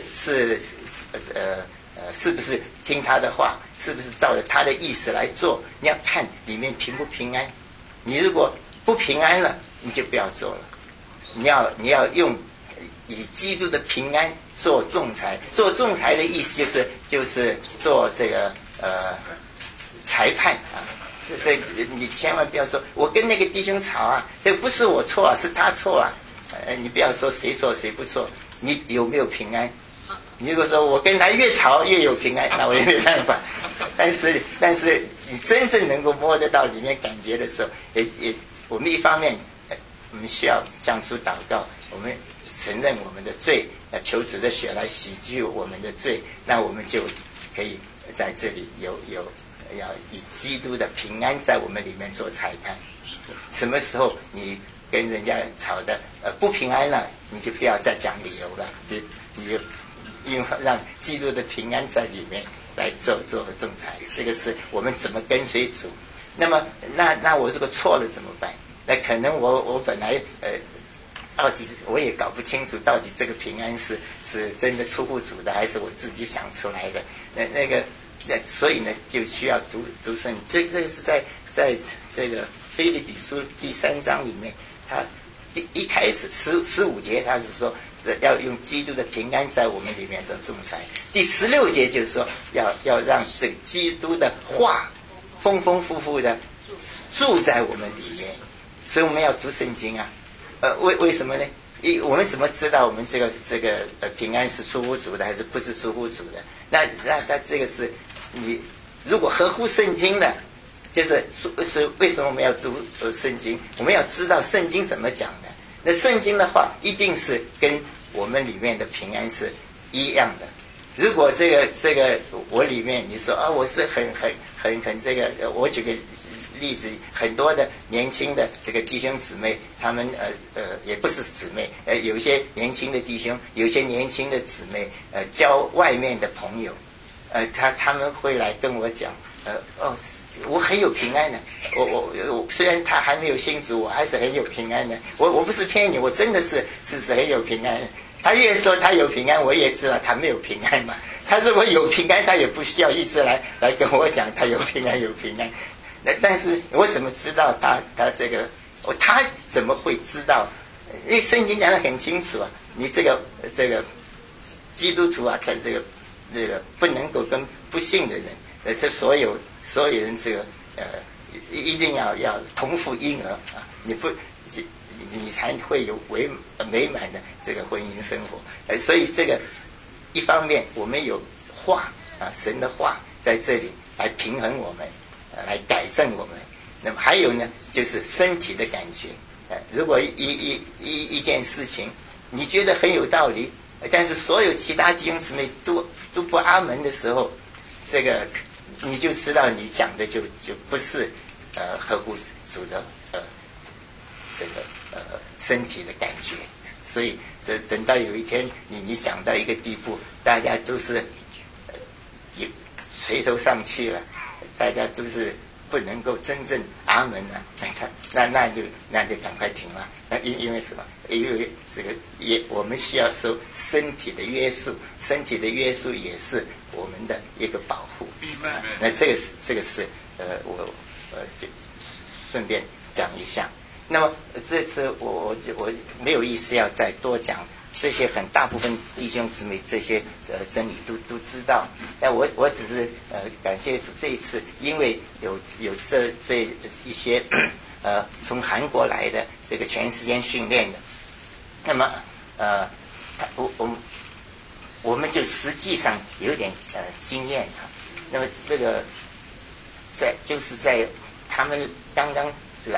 不是听他的话，是不是照着他的意思来做？你要看里面平不平安。你如果不平安了，你就不要做了。你要用以基督的平安做仲裁。做仲裁的意思就是做这个裁判啊。所以你千万不要说我跟那个弟兄吵啊，这不是我错啊，是他错啊。你不要说谁错谁不错，你有没有平安？你如果说我跟他越吵越有平安，那我也没办法。但是你真正能够摸得到里面感觉的时候，也我们一方面我们需要向主祷告，我们承认我们的罪，求主的血来洗去我们的罪，那我们就可以在这里要以基督的平安在我们里面做裁判。什么时候你跟人家吵的不平安了，你就不要再讲理由了，你就因为让基督的平安在里面来做仲裁。这个是我们怎么跟随主。那么那我如果错了怎么办？那可能我本来到底我也搞不清楚，到底这个平安是真的出乎主的，还是我自己想出来的？所以呢，就需要读圣经。这个是在这个腓立比书第3章里面，他一开始15节他是说要用基督的平安在我们里面做仲裁。第16节就是说要让这个基督的话丰丰富富的住在我们里面。所以我们要读圣经啊。为什么呢？我们怎么知道我们这个平安是出乎主的还是不是出乎主的？那这个是你如果合乎圣经的，就是为什么我们要读圣经？我们要知道圣经怎么讲的。那圣经的话，一定是跟我们里面的平安是一样的。如果这个我里面你说我是很这个，我举个例子，很多的年轻的这个弟兄姊妹，他们也不是姊妹，有一些年轻的弟兄，有一些年轻的姊妹，交外面的朋友，他们会来跟我讲，我很有平安的，我虽然他还没有信主，我还是很有平安的。我不是骗你，我真的是很有平安的。他越说他有平安，我也知道他没有平安嘛。他如果有平安，他也不需要一直来跟我讲他有平安有平安。但是我怎么知道他这个？他怎么会知道？因为圣经讲得很清楚啊，你这个基督徒啊，他这个不能够跟不信的人，这所有人这个一定要同父婴儿啊，你才会有美满的这个婚姻生活。所以这个一方面我们有话啊，神的话在这里来平衡我们，来改正我们。那么还有呢，就是身体的感觉。如果一件事情你觉得很有道理，但是所有其他弟兄姊妹都不阿门的时候，这个你就知道你讲的就不是合乎主的这个身体的感觉。所以等到有一天你讲到一个地步，大家都是垂头丧气了，大家都是不能够真正阿门了，那就赶快停了。因为什么？因为这个我们需要受身体的约束，身体的约束也是我们的一个保护。那这个是我就顺便讲一下。那么这次我没有意思要再多讲这些，很大部分弟兄姊妹这些真理都知道。但我只是感谢主，这一次因为有这一些从韩国来的这个全时间训练的，那么我们就实际上有点经验哈。那么这个就是在他们刚刚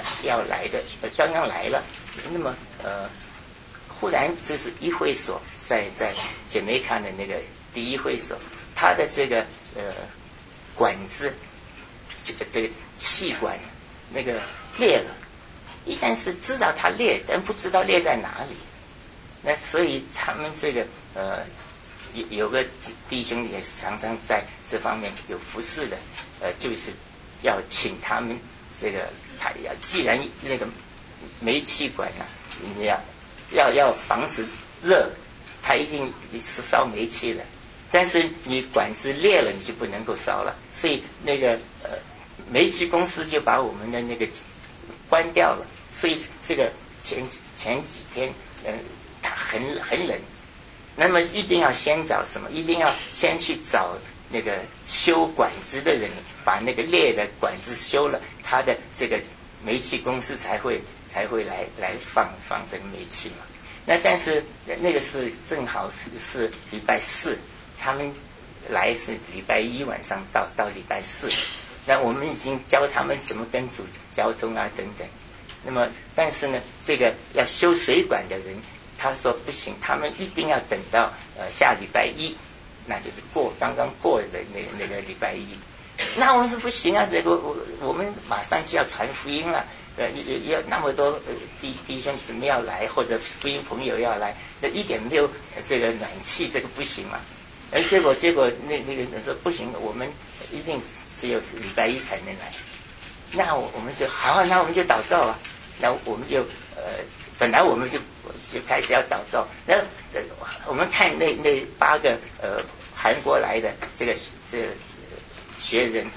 来了，那么忽然就是一会所在姐妹看的那个第一会所，他的这个管子这个气管那个裂了，一旦是知道它裂，但不知道裂在哪里。那所以他们这个有个弟兄也常常在这方面有服侍的，就是要请他们这个他既然那个煤气管啊，你要防止热，它一定是烧煤气的。但是你管子裂了，你就不能够烧了。所以那个煤气公司就把我们的那个关掉了。所以这个前几天它很冷。那么一定要先找什么？一定要先去找那个修管子的人，把那个裂的管子修了，他的这个煤气公司才会来放这个煤气嘛。那但是那个是正好是礼拜四，他们来是礼拜一晚上到礼拜四。那我们已经教他们怎么跟主交通啊等等。那么但是呢，这个要修水管的人，他说不行，他们一定要等到下礼拜一，那就是刚刚过的那个礼拜一。那我们说不行啊，这个我们马上就要传福音了，要那么多弟兄姊妹要来，或者福音朋友要来，那一点没有这个暖气，这个不行嘛。结果那个人说不行，我们一定只有礼拜一才能来。那我们就好，那我们就祷告啊。那我们就本来我们就就开始要祷告。那我们看那8个韩国来的这个学人，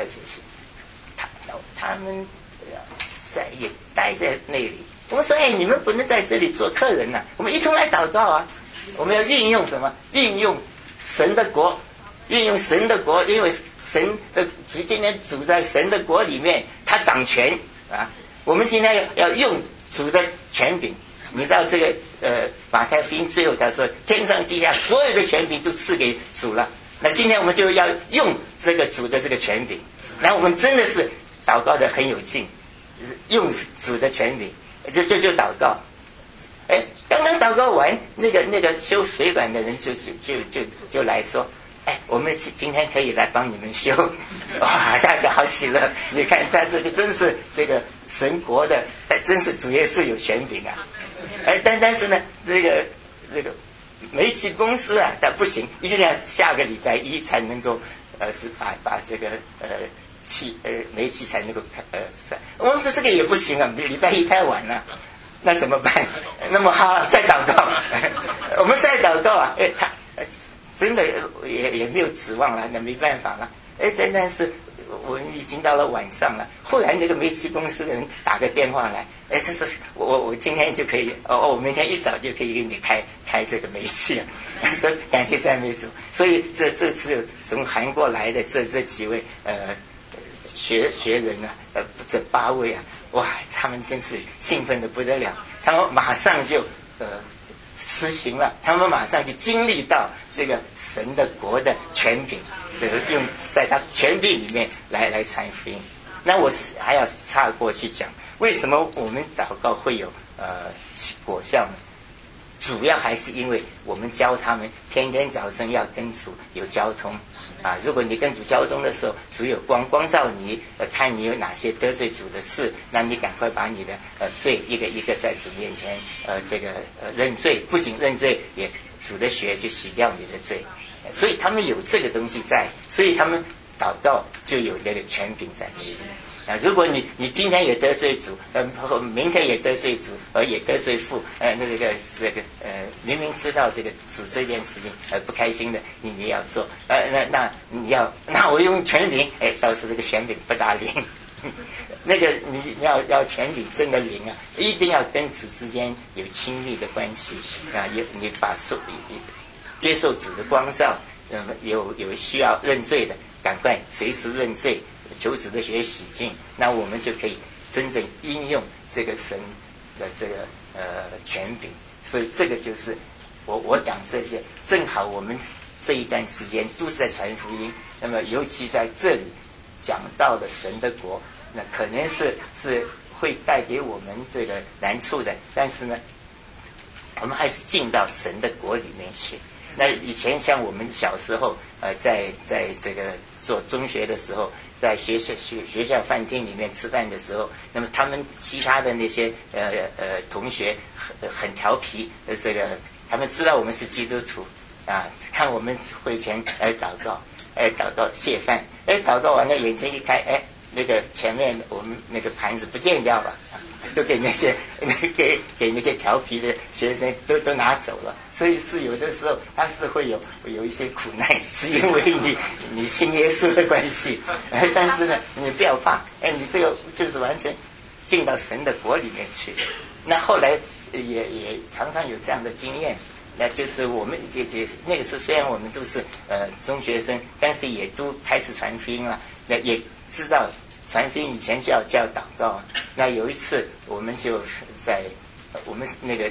他们也待在那里。我们说，你们不能在这里做客人呐，我们一同来祷告啊！我们要运用什么？运用神的国，运用神的国，因为神的主今天主在神的国里面，他掌权啊。我们今天要用主的权柄。你到这个马太福音最后他说，天上地下所有的权柄都赐给主了。那今天我们就要用这个主的这个权柄，然后我们真的是祷告的很有劲，用主的权柄，就祷告。刚刚祷告完，那个修水管的人就来说，我们今天可以来帮你们修。哇，大家好喜乐！你看他这个真是这个神国的，真是主耶稣有权柄啊。但是呢，那个煤气公司啊，它不行，一定要下个礼拜一才能够是把这个煤气才能够算。我们说这个也不行啊，礼拜一太晚了，那怎么办？那么好，再祷告，我们再祷告啊！他真的也没有指望了，那没办法了。但是我们已经到了晚上了，后来那个煤气公司的人打个电话来，他说我今天就可以，我明天一早就可以给你开这个煤气了。说感谢赞美主。所以这次从韩国来的这几位学人啊，这8位啊，哇，他们真是兴奋的不得了，他们马上就实行了，他们马上就经历到这个神的国的权柄，这个用在他权柄里面来传福音。那我还要岔过去讲，为什么我们祷告会有果效呢？主要还是因为我们教他们天天早晨要跟主有交通啊。如果你跟主交通的时候，主有光照你，看你有哪些得罪主的事，那你赶快把你的罪一个一个在主面前认罪，不仅认罪，也主的血就洗掉你的罪。所以他们有这个东西在，所以他们祷告就有这个权柄在那里。如果你今天也得罪主，明天也得罪主，也得罪父，明明知道这个主这件事情不开心的，你也要做，那我用权柄，倒是这个权柄不大灵。那个你要权柄真的灵啊，一定要跟主之间有亲密的关系啊，你把接受主的光照，有需要认罪的，赶快随时认罪。求主的血洗净，那我们就可以真正应用这个神的这个权柄。所以这个就是我讲这些，正好我们这一段时间都是在传福音。那么尤其在这里讲到了神的国，那可能是会带给我们这个难处的，但是呢，我们还是进到神的国里面去。那以前像我们小时候在这个做中学的时候，在学校饭厅里面吃饭的时候，那么他们其他的那些同学很调皮，他们知道我们是基督徒啊，看我们会前祷告谢饭，祷告完了眼睛一开，那个前面我们那个盘子不见掉了，都给那些给那些调皮的学生都拿走了。所以是有的时候他是会有一些苦难，是因为你信耶稣的关系。但是呢，你不要怕，你这个就是完全进到神的国里面去。那后来也常常有这样的经验，那就是我们那个时候虽然我们都是中学生，但是也都开始传福音了，那也知道传福音以前就要祷告。那有一次我们就在我们那个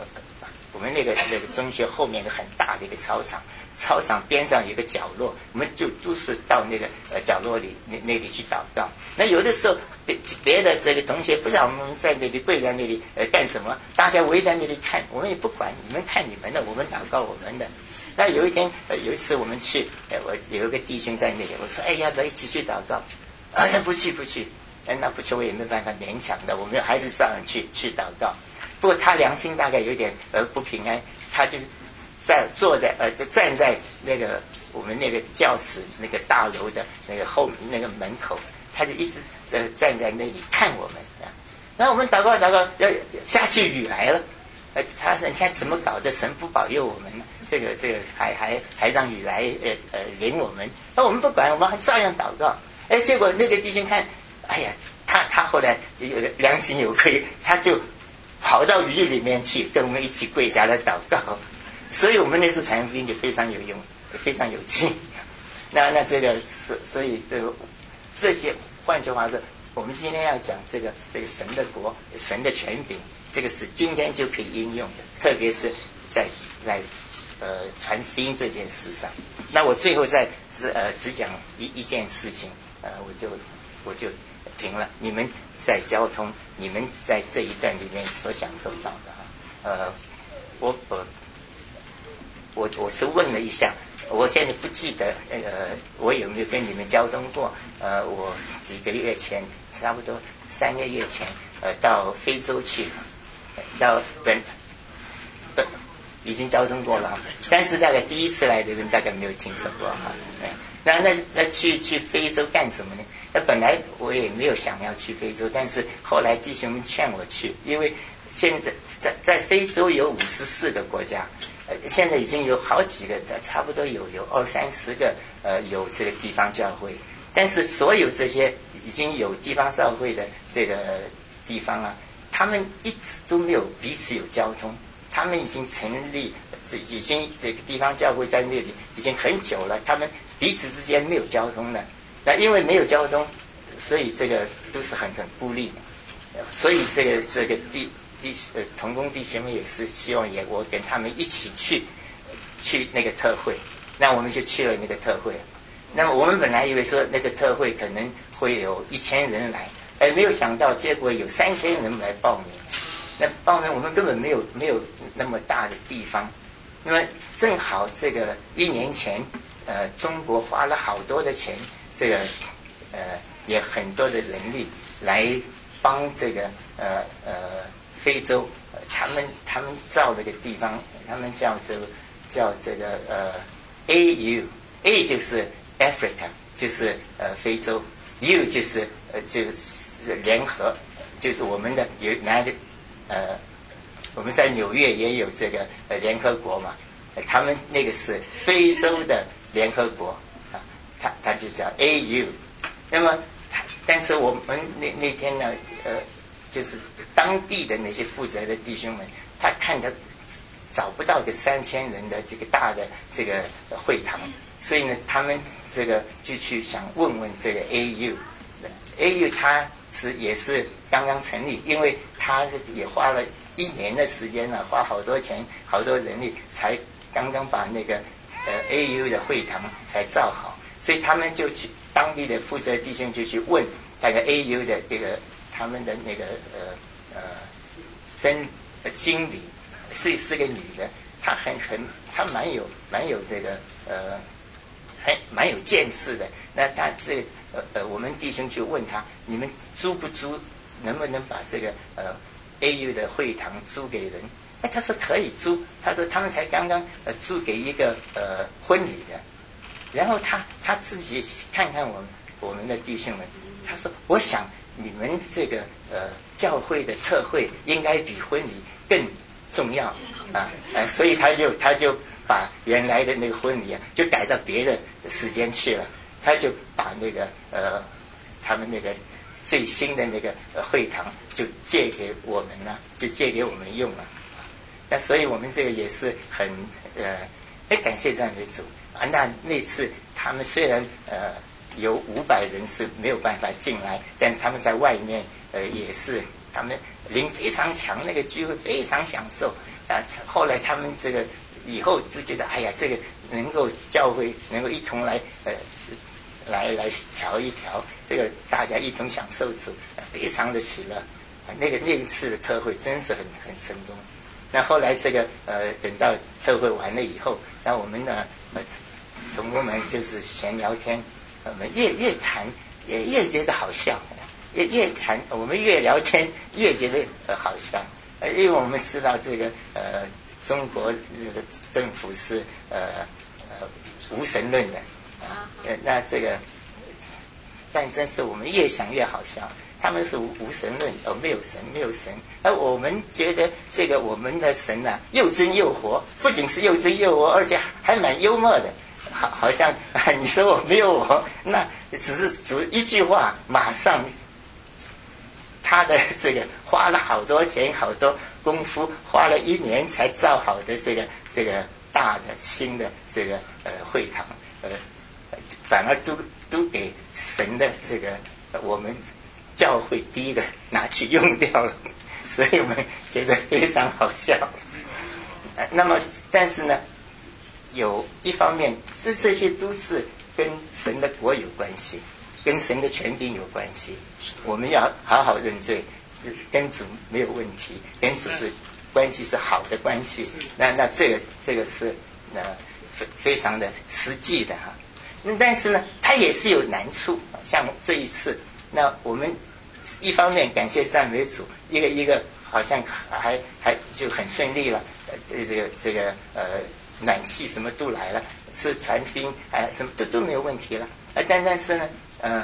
中学后面有个很大的一个操场边上有个角落，我们就都是到那个角落里那里去祷告。那有的时候别的这个同学不知道我们在那里跪在那里干什么，大家围在那里看，我们也不管，你们看你们的，我们祷告我们的。那有一次我们去，我有一个弟兄在那里，我说要不要一起去祷告？不去，那不去我也没办法勉强的，我们还是照样去祷告。不过他良心大概有点不平安，他就是站在那个我们那个教室那个大楼的那个后那个门口，他就一直站在那里看我们啊。那我们祷告要下起雨来了， 他说你看怎么搞的，神不保佑我们呢？这个还让雨来淋我们，那我们不管，我们还照样祷告。结果那个弟兄看，哎呀，他后来就良心有愧，他就跑到雨里面去跟我们一起跪下来祷告。所以我们那次传福音就非常有用，非常有劲。那这个所以这些，换句话说，我们今天要讲这个神的国、神的权柄，这个是今天就可以应用的，特别是在传福音这件事上。那我最后只讲一件事情，我就停了。你们在交通，你们在这一段里面所享受到的，我是问了一下，我现在不记得我有没有跟你们交通过。我几个月前，差不多3个月前，到非洲去，到已经交通过了，但是大概第一次来的人大概没有听说过哈。那去非洲干什么呢？本来我也没有想要去非洲，但是后来弟兄们劝我去，因为现在在非洲有54个国家，现在已经有好几个，差不多有20-30个有这个地方教会，但是所有这些已经有地方教会的这个地方啊，他们一直都没有彼此有交通。他们已经成立，已经这个地方教会在那里已经很久了，他们彼此之间没有交通了。那因为没有交通，所以这个都是很孤立。所以这个同工弟兄们也是希望我跟他们一起去那个特会。那我们就去了那个特会。那么我们本来以为说那个特会可能会有1000人来，没有想到结果有3000人来报名。那报名我们根本没有那么大的地方，因为正好这个1年前，中国花了好多的钱，这个也很多的人力来帮这个非洲，他们造了个地方，他们叫这个AU，A 就是 Africa， 就是非洲 ，U 就是联合，就是我们的United。我们在纽约也有这个联合国嘛，他们那个是非洲的联合国啊，它就叫 AU。那么但是我们那天呢，就是当地的那些负责的弟兄们，他看他找不到个3000人的这个大的这个会堂，所以呢，他们这个就去想问问这个 AU， 它也是刚刚成立，因为他也花了1年的时间了，花好多钱、好多人力，才刚刚把那个AU 的会堂才造好，所以他们就去当地的负责弟兄就去问那个 AU 的这个他们的那个经理是个女的，她蛮有这个蛮有见识的。那她我们弟兄就问他，你们租不租？能不能把这个AU 的会堂租给人？他说可以租。他说他们才刚刚租给一个婚礼的。然后他自己看看我们的弟兄们，他说我想你们这个教会的特会应该比婚礼更重要啊！所以他就把原来的那个婚礼啊，就改到别的时间去了。他就把那个他们那个最新的那个会堂就借给我们了，就借给我们用了。那所以我们这个也是很感谢赞美主啊！那次他们虽然有500人是没有办法进来，但是他们在外面也是他们灵非常强，那个聚会非常享受啊。后来他们这个以后就觉得，哎呀，这个能够教会能够一同来调一调，这个大家一同享受主，非常的喜乐。那一次的特会真是很成功。那后来这个等到特会完了以后，那我们呢同工们就是闲聊天，我们越谈越觉得好笑，越谈我们越聊天越觉得好笑，因为我们知道这个中国政府是无神论的啊，那这个但真是我们越想越好笑。他们是无神论，没有神，没有神。而我们觉得这个我们的神啊，又真又活，不仅是又真又活，而且还蛮幽默的。好像你说我没有我，那只是一句话，马上他的这个花了好多钱、好多功夫，花了1年才造好的这个大的新的这个会堂，反而都给神的这个我们教会第一个拿去用掉了，所以我们觉得非常好笑。那么，但是呢，有一方面，这些都是跟神的国有关系，跟神的权柄有关系。我们要好好认罪，跟主没有问题，跟主是关系是好的关系。那这个是非常的实际的哈。但是呢，它也是有难处，像这一次。那我们一方面感谢赞美主，一个好像还就很顺利了，这个暖气什么都来了，是传福音什么都没有问题了。但是呢，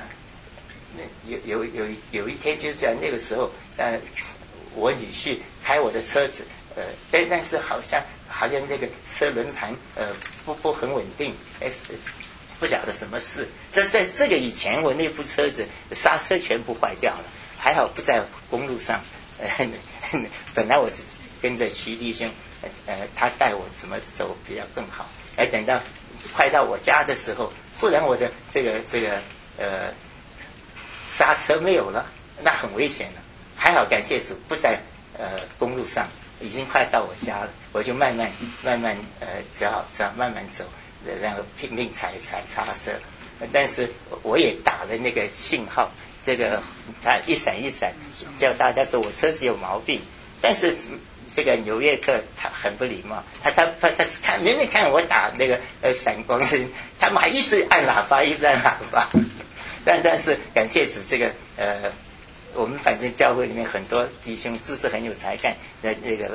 有一天就是在那个时候，我女婿开我的车子，但是好像那个车轮盘不很稳定，不晓得什么事。但在这个以前，我那部车子刹车全部坏掉了，还好不在公路上。本来我是跟着徐弟兄，他带我怎么走比较更好。等到快到我家的时候，忽然我的这个刹车没有了，那很危险了。还好感谢主不在公路上，已经快到我家了，我就慢慢只好慢慢走。然后拼命踩刹车，但是我也打了那个信号，这个它一闪一闪，叫大家说我车子有毛病。但是这个纽约客他很不礼貌，他是明明看我打那个闪光灯，他妈一直按喇叭，一直按喇叭。但是感谢主，这个我们反正教会里面很多弟兄都是很有才干，那个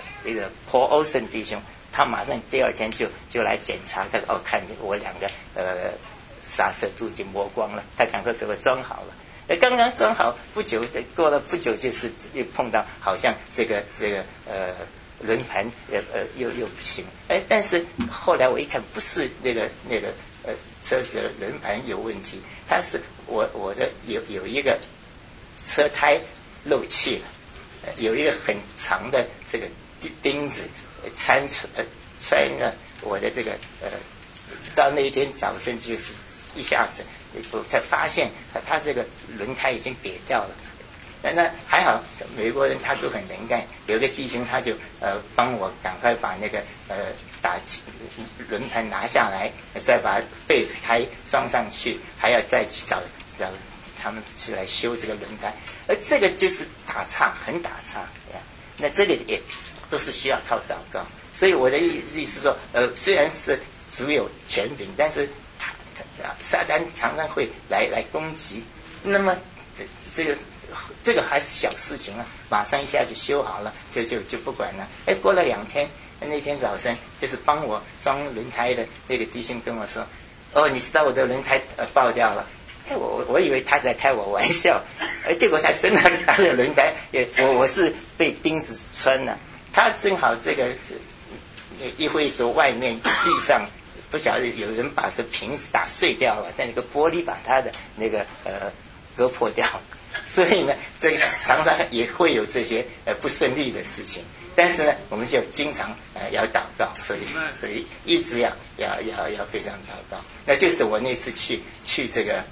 Paul Olsen 弟兄。他马上第二天就来检查，他看我2个刹车都已经磨光了，他赶快给我装好了。刚刚装好过了不久，就是又碰到好像这个轮盘又不行。但是后来我一看，不是那个车子的轮盘有问题，它是我的有一个车胎漏气了，有一个很长的这个钉子。穿了我的这个到那一天早晨就是一下子，我才发现他这个轮胎已经瘪掉了。那还好，美国人他都很能干，有个弟兄他就帮我赶快把那个打轮盘拿下来，再把备胎装上去，还要再去找他们去来修这个轮胎。这个就是打岔，很打岔呀。那这个也都是需要靠祷告。所以我的意思说，虽然是主有权柄，但是撒旦常常会来攻击。那么这个还是小事情了，马上一下就修好了，就不管了。过了2天，那天早晨就是帮我装轮胎的那个弟兄跟我说：“哦，你知道我的轮胎爆掉了。”我以为他在开我玩笑，结果他真的他的轮胎我是被钉子穿了。他正好这个一挥手，外面地上不晓得有人把这瓶子打碎掉了，在那个玻璃把他的那个割破掉。所以呢，这个常常也会有这些不顺利的事情。但是呢，我们就经常要祷告，所以一直要非常祷告。那就是我那次去这个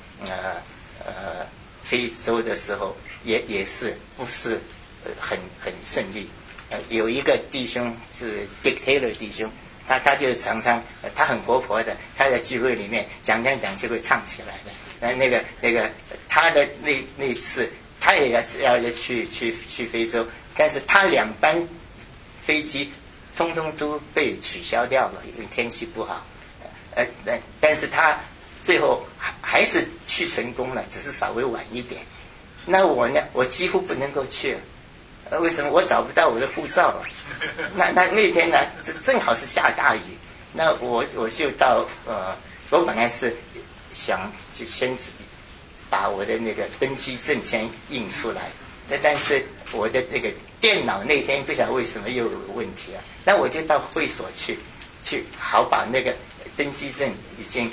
非洲的时候，也是不是很顺利。有一个弟兄是 Dick Taylor 弟兄，他就常常他很活泼的，他在聚会里面讲就会唱起来的。那个他的那次他也要去非洲，但是他2班飞机通通都被取消掉了，因为天气不好。但是他最后还是去成功了，只是稍微晚一点。那我呢，我几乎不能够去了。为什么？我找不到我的护照了。那天呢，正好是下大雨。那我就到我本来是想就先把我的那个登记证先印出来。但是我的那个电脑那天不晓得为什么又有问题啊，那我就到会所去好把那个登记证已经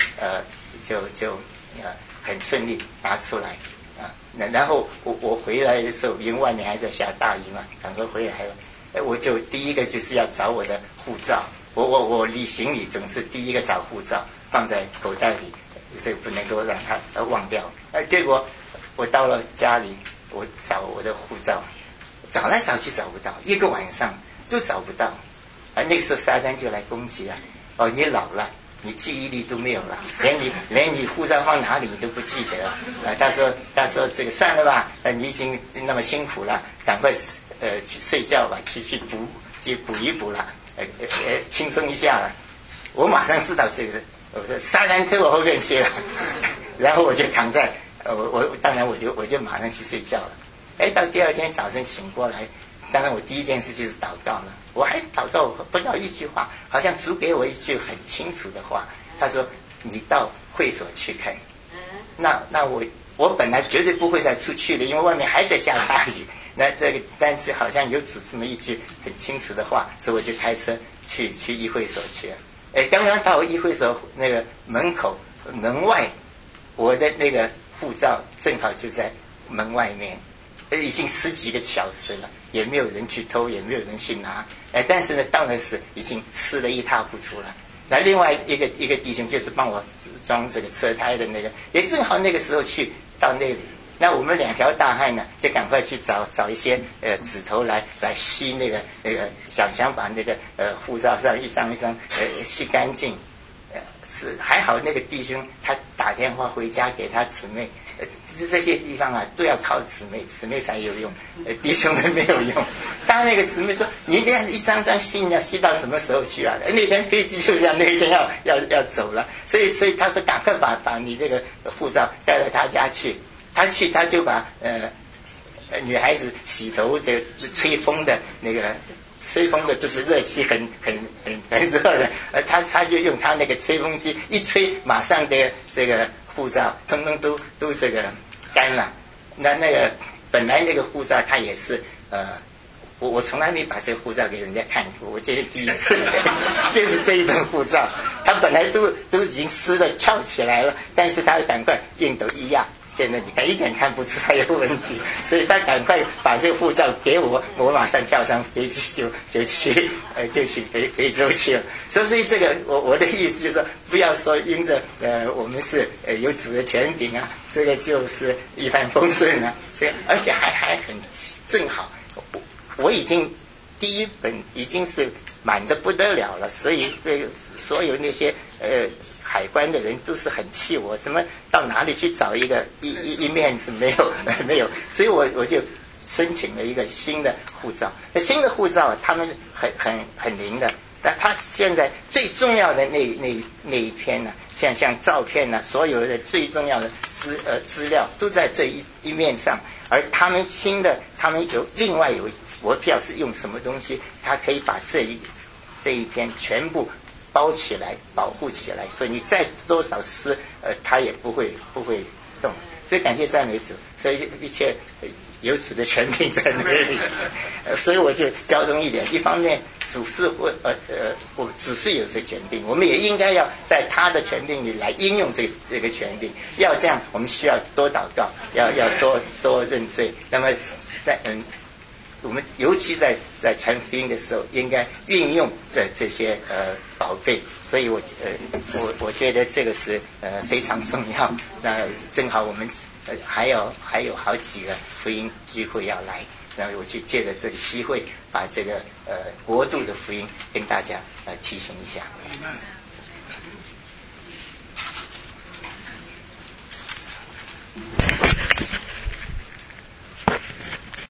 很顺利拿出来啊。然后我回来的时候，因为外面还在下大雨嘛，赶快回来了。我就第一个就是要找我的护照，我理行李总是第一个找护照，放在口袋里，所以不能够让它忘掉。结果我到了家里，我找我的护照，找来找去找不到，一个晚上都找不到。那个时候撒旦就来攻击了。哦，你老了，你记忆力都没有了，连你护照放哪里你都不记得啊。他说这个算了吧，你已经那么辛苦了，赶快去睡觉吧，去补一补了，轻松一下了。我马上知道这个，我说撒旦推我后面去了，然后我就躺在。当然我就马上去睡觉了。到第二天早晨醒过来，当然我第一件事就是祷告了。我还祷告不到一句话，好像主给我一句很清楚的话，他说你到会所去看。那我本来绝对不会再出去的，因为外面还在下大雨。但是好像有主这么一句很清楚的话，所以我就开车去议会所去了。刚刚到议会所那个门口门外，我的那个护照正好就在门外面，已经10几个小时了，也没有人去偷，也没有人去拿。但是呢，当然是已经湿得一塌糊涂了。那另外一个弟兄就是帮我装这个车胎的那个，也正好那个时候去到那里。那我们2条大汉呢，就赶快去找一些指头来吸那个想把那个护照上一张一张吸干净。是还好那个弟兄他打电话回家给他姊妹，这些地方啊都要靠姊妹才有用，弟兄们没有用。当那个姊妹说你这样一张张信要吸到什么时候去啊？那天飞机就这样，那一天要走了，所以他说赶快把你这个护照带到他家去。他就把女孩子洗头这吹风的那个。吹风的就是热气很热的，他就用他那个吹风机一吹，马上的这个护照通通都这个干了。那个本来那个护照他也是我从来没把这个护照给人家看过，我觉得第一次就是这一本护照，他本来都已经湿的翘起来了，但是他赶快熨斗一压。现在你看一点看不出来有问题，所以他赶快把这个护照给我马上跳上飞机就去非洲去了。所以这个我的意思就是说，不要说因着我们是有主的权柄啊，这个就是一帆风顺啊，这而且还很正好，我已经第一本已经是满得不得了了，所以这个所有那些海关的人都是很气我，怎么到哪里去找一面是没有，所以我就申请了一个新的护照。新的护照他们很灵的，但他现在最重要的那一篇呢，像照片呢，所有的最重要的资料都在这一面上。而他们有另外有我不知道是用什么东西，他可以把这一篇全部包起来保护起来，所以你再多少湿它也不会动。所以感谢赞美主，所以一切有主的权柄在那里。所以我就交通一点，一方面主是我只是有这权柄，我们也应该要在他的权柄里来应用这个权柄。要这样，我们需要多祷告，要多认罪。那么我们尤其在传福音的时候，应该运用这些宝贝，所以我觉得这个是非常重要。那正好我们还有好几个福音聚会要来，那我就借着这个机会，把这个国度的福音跟大家提醒一下。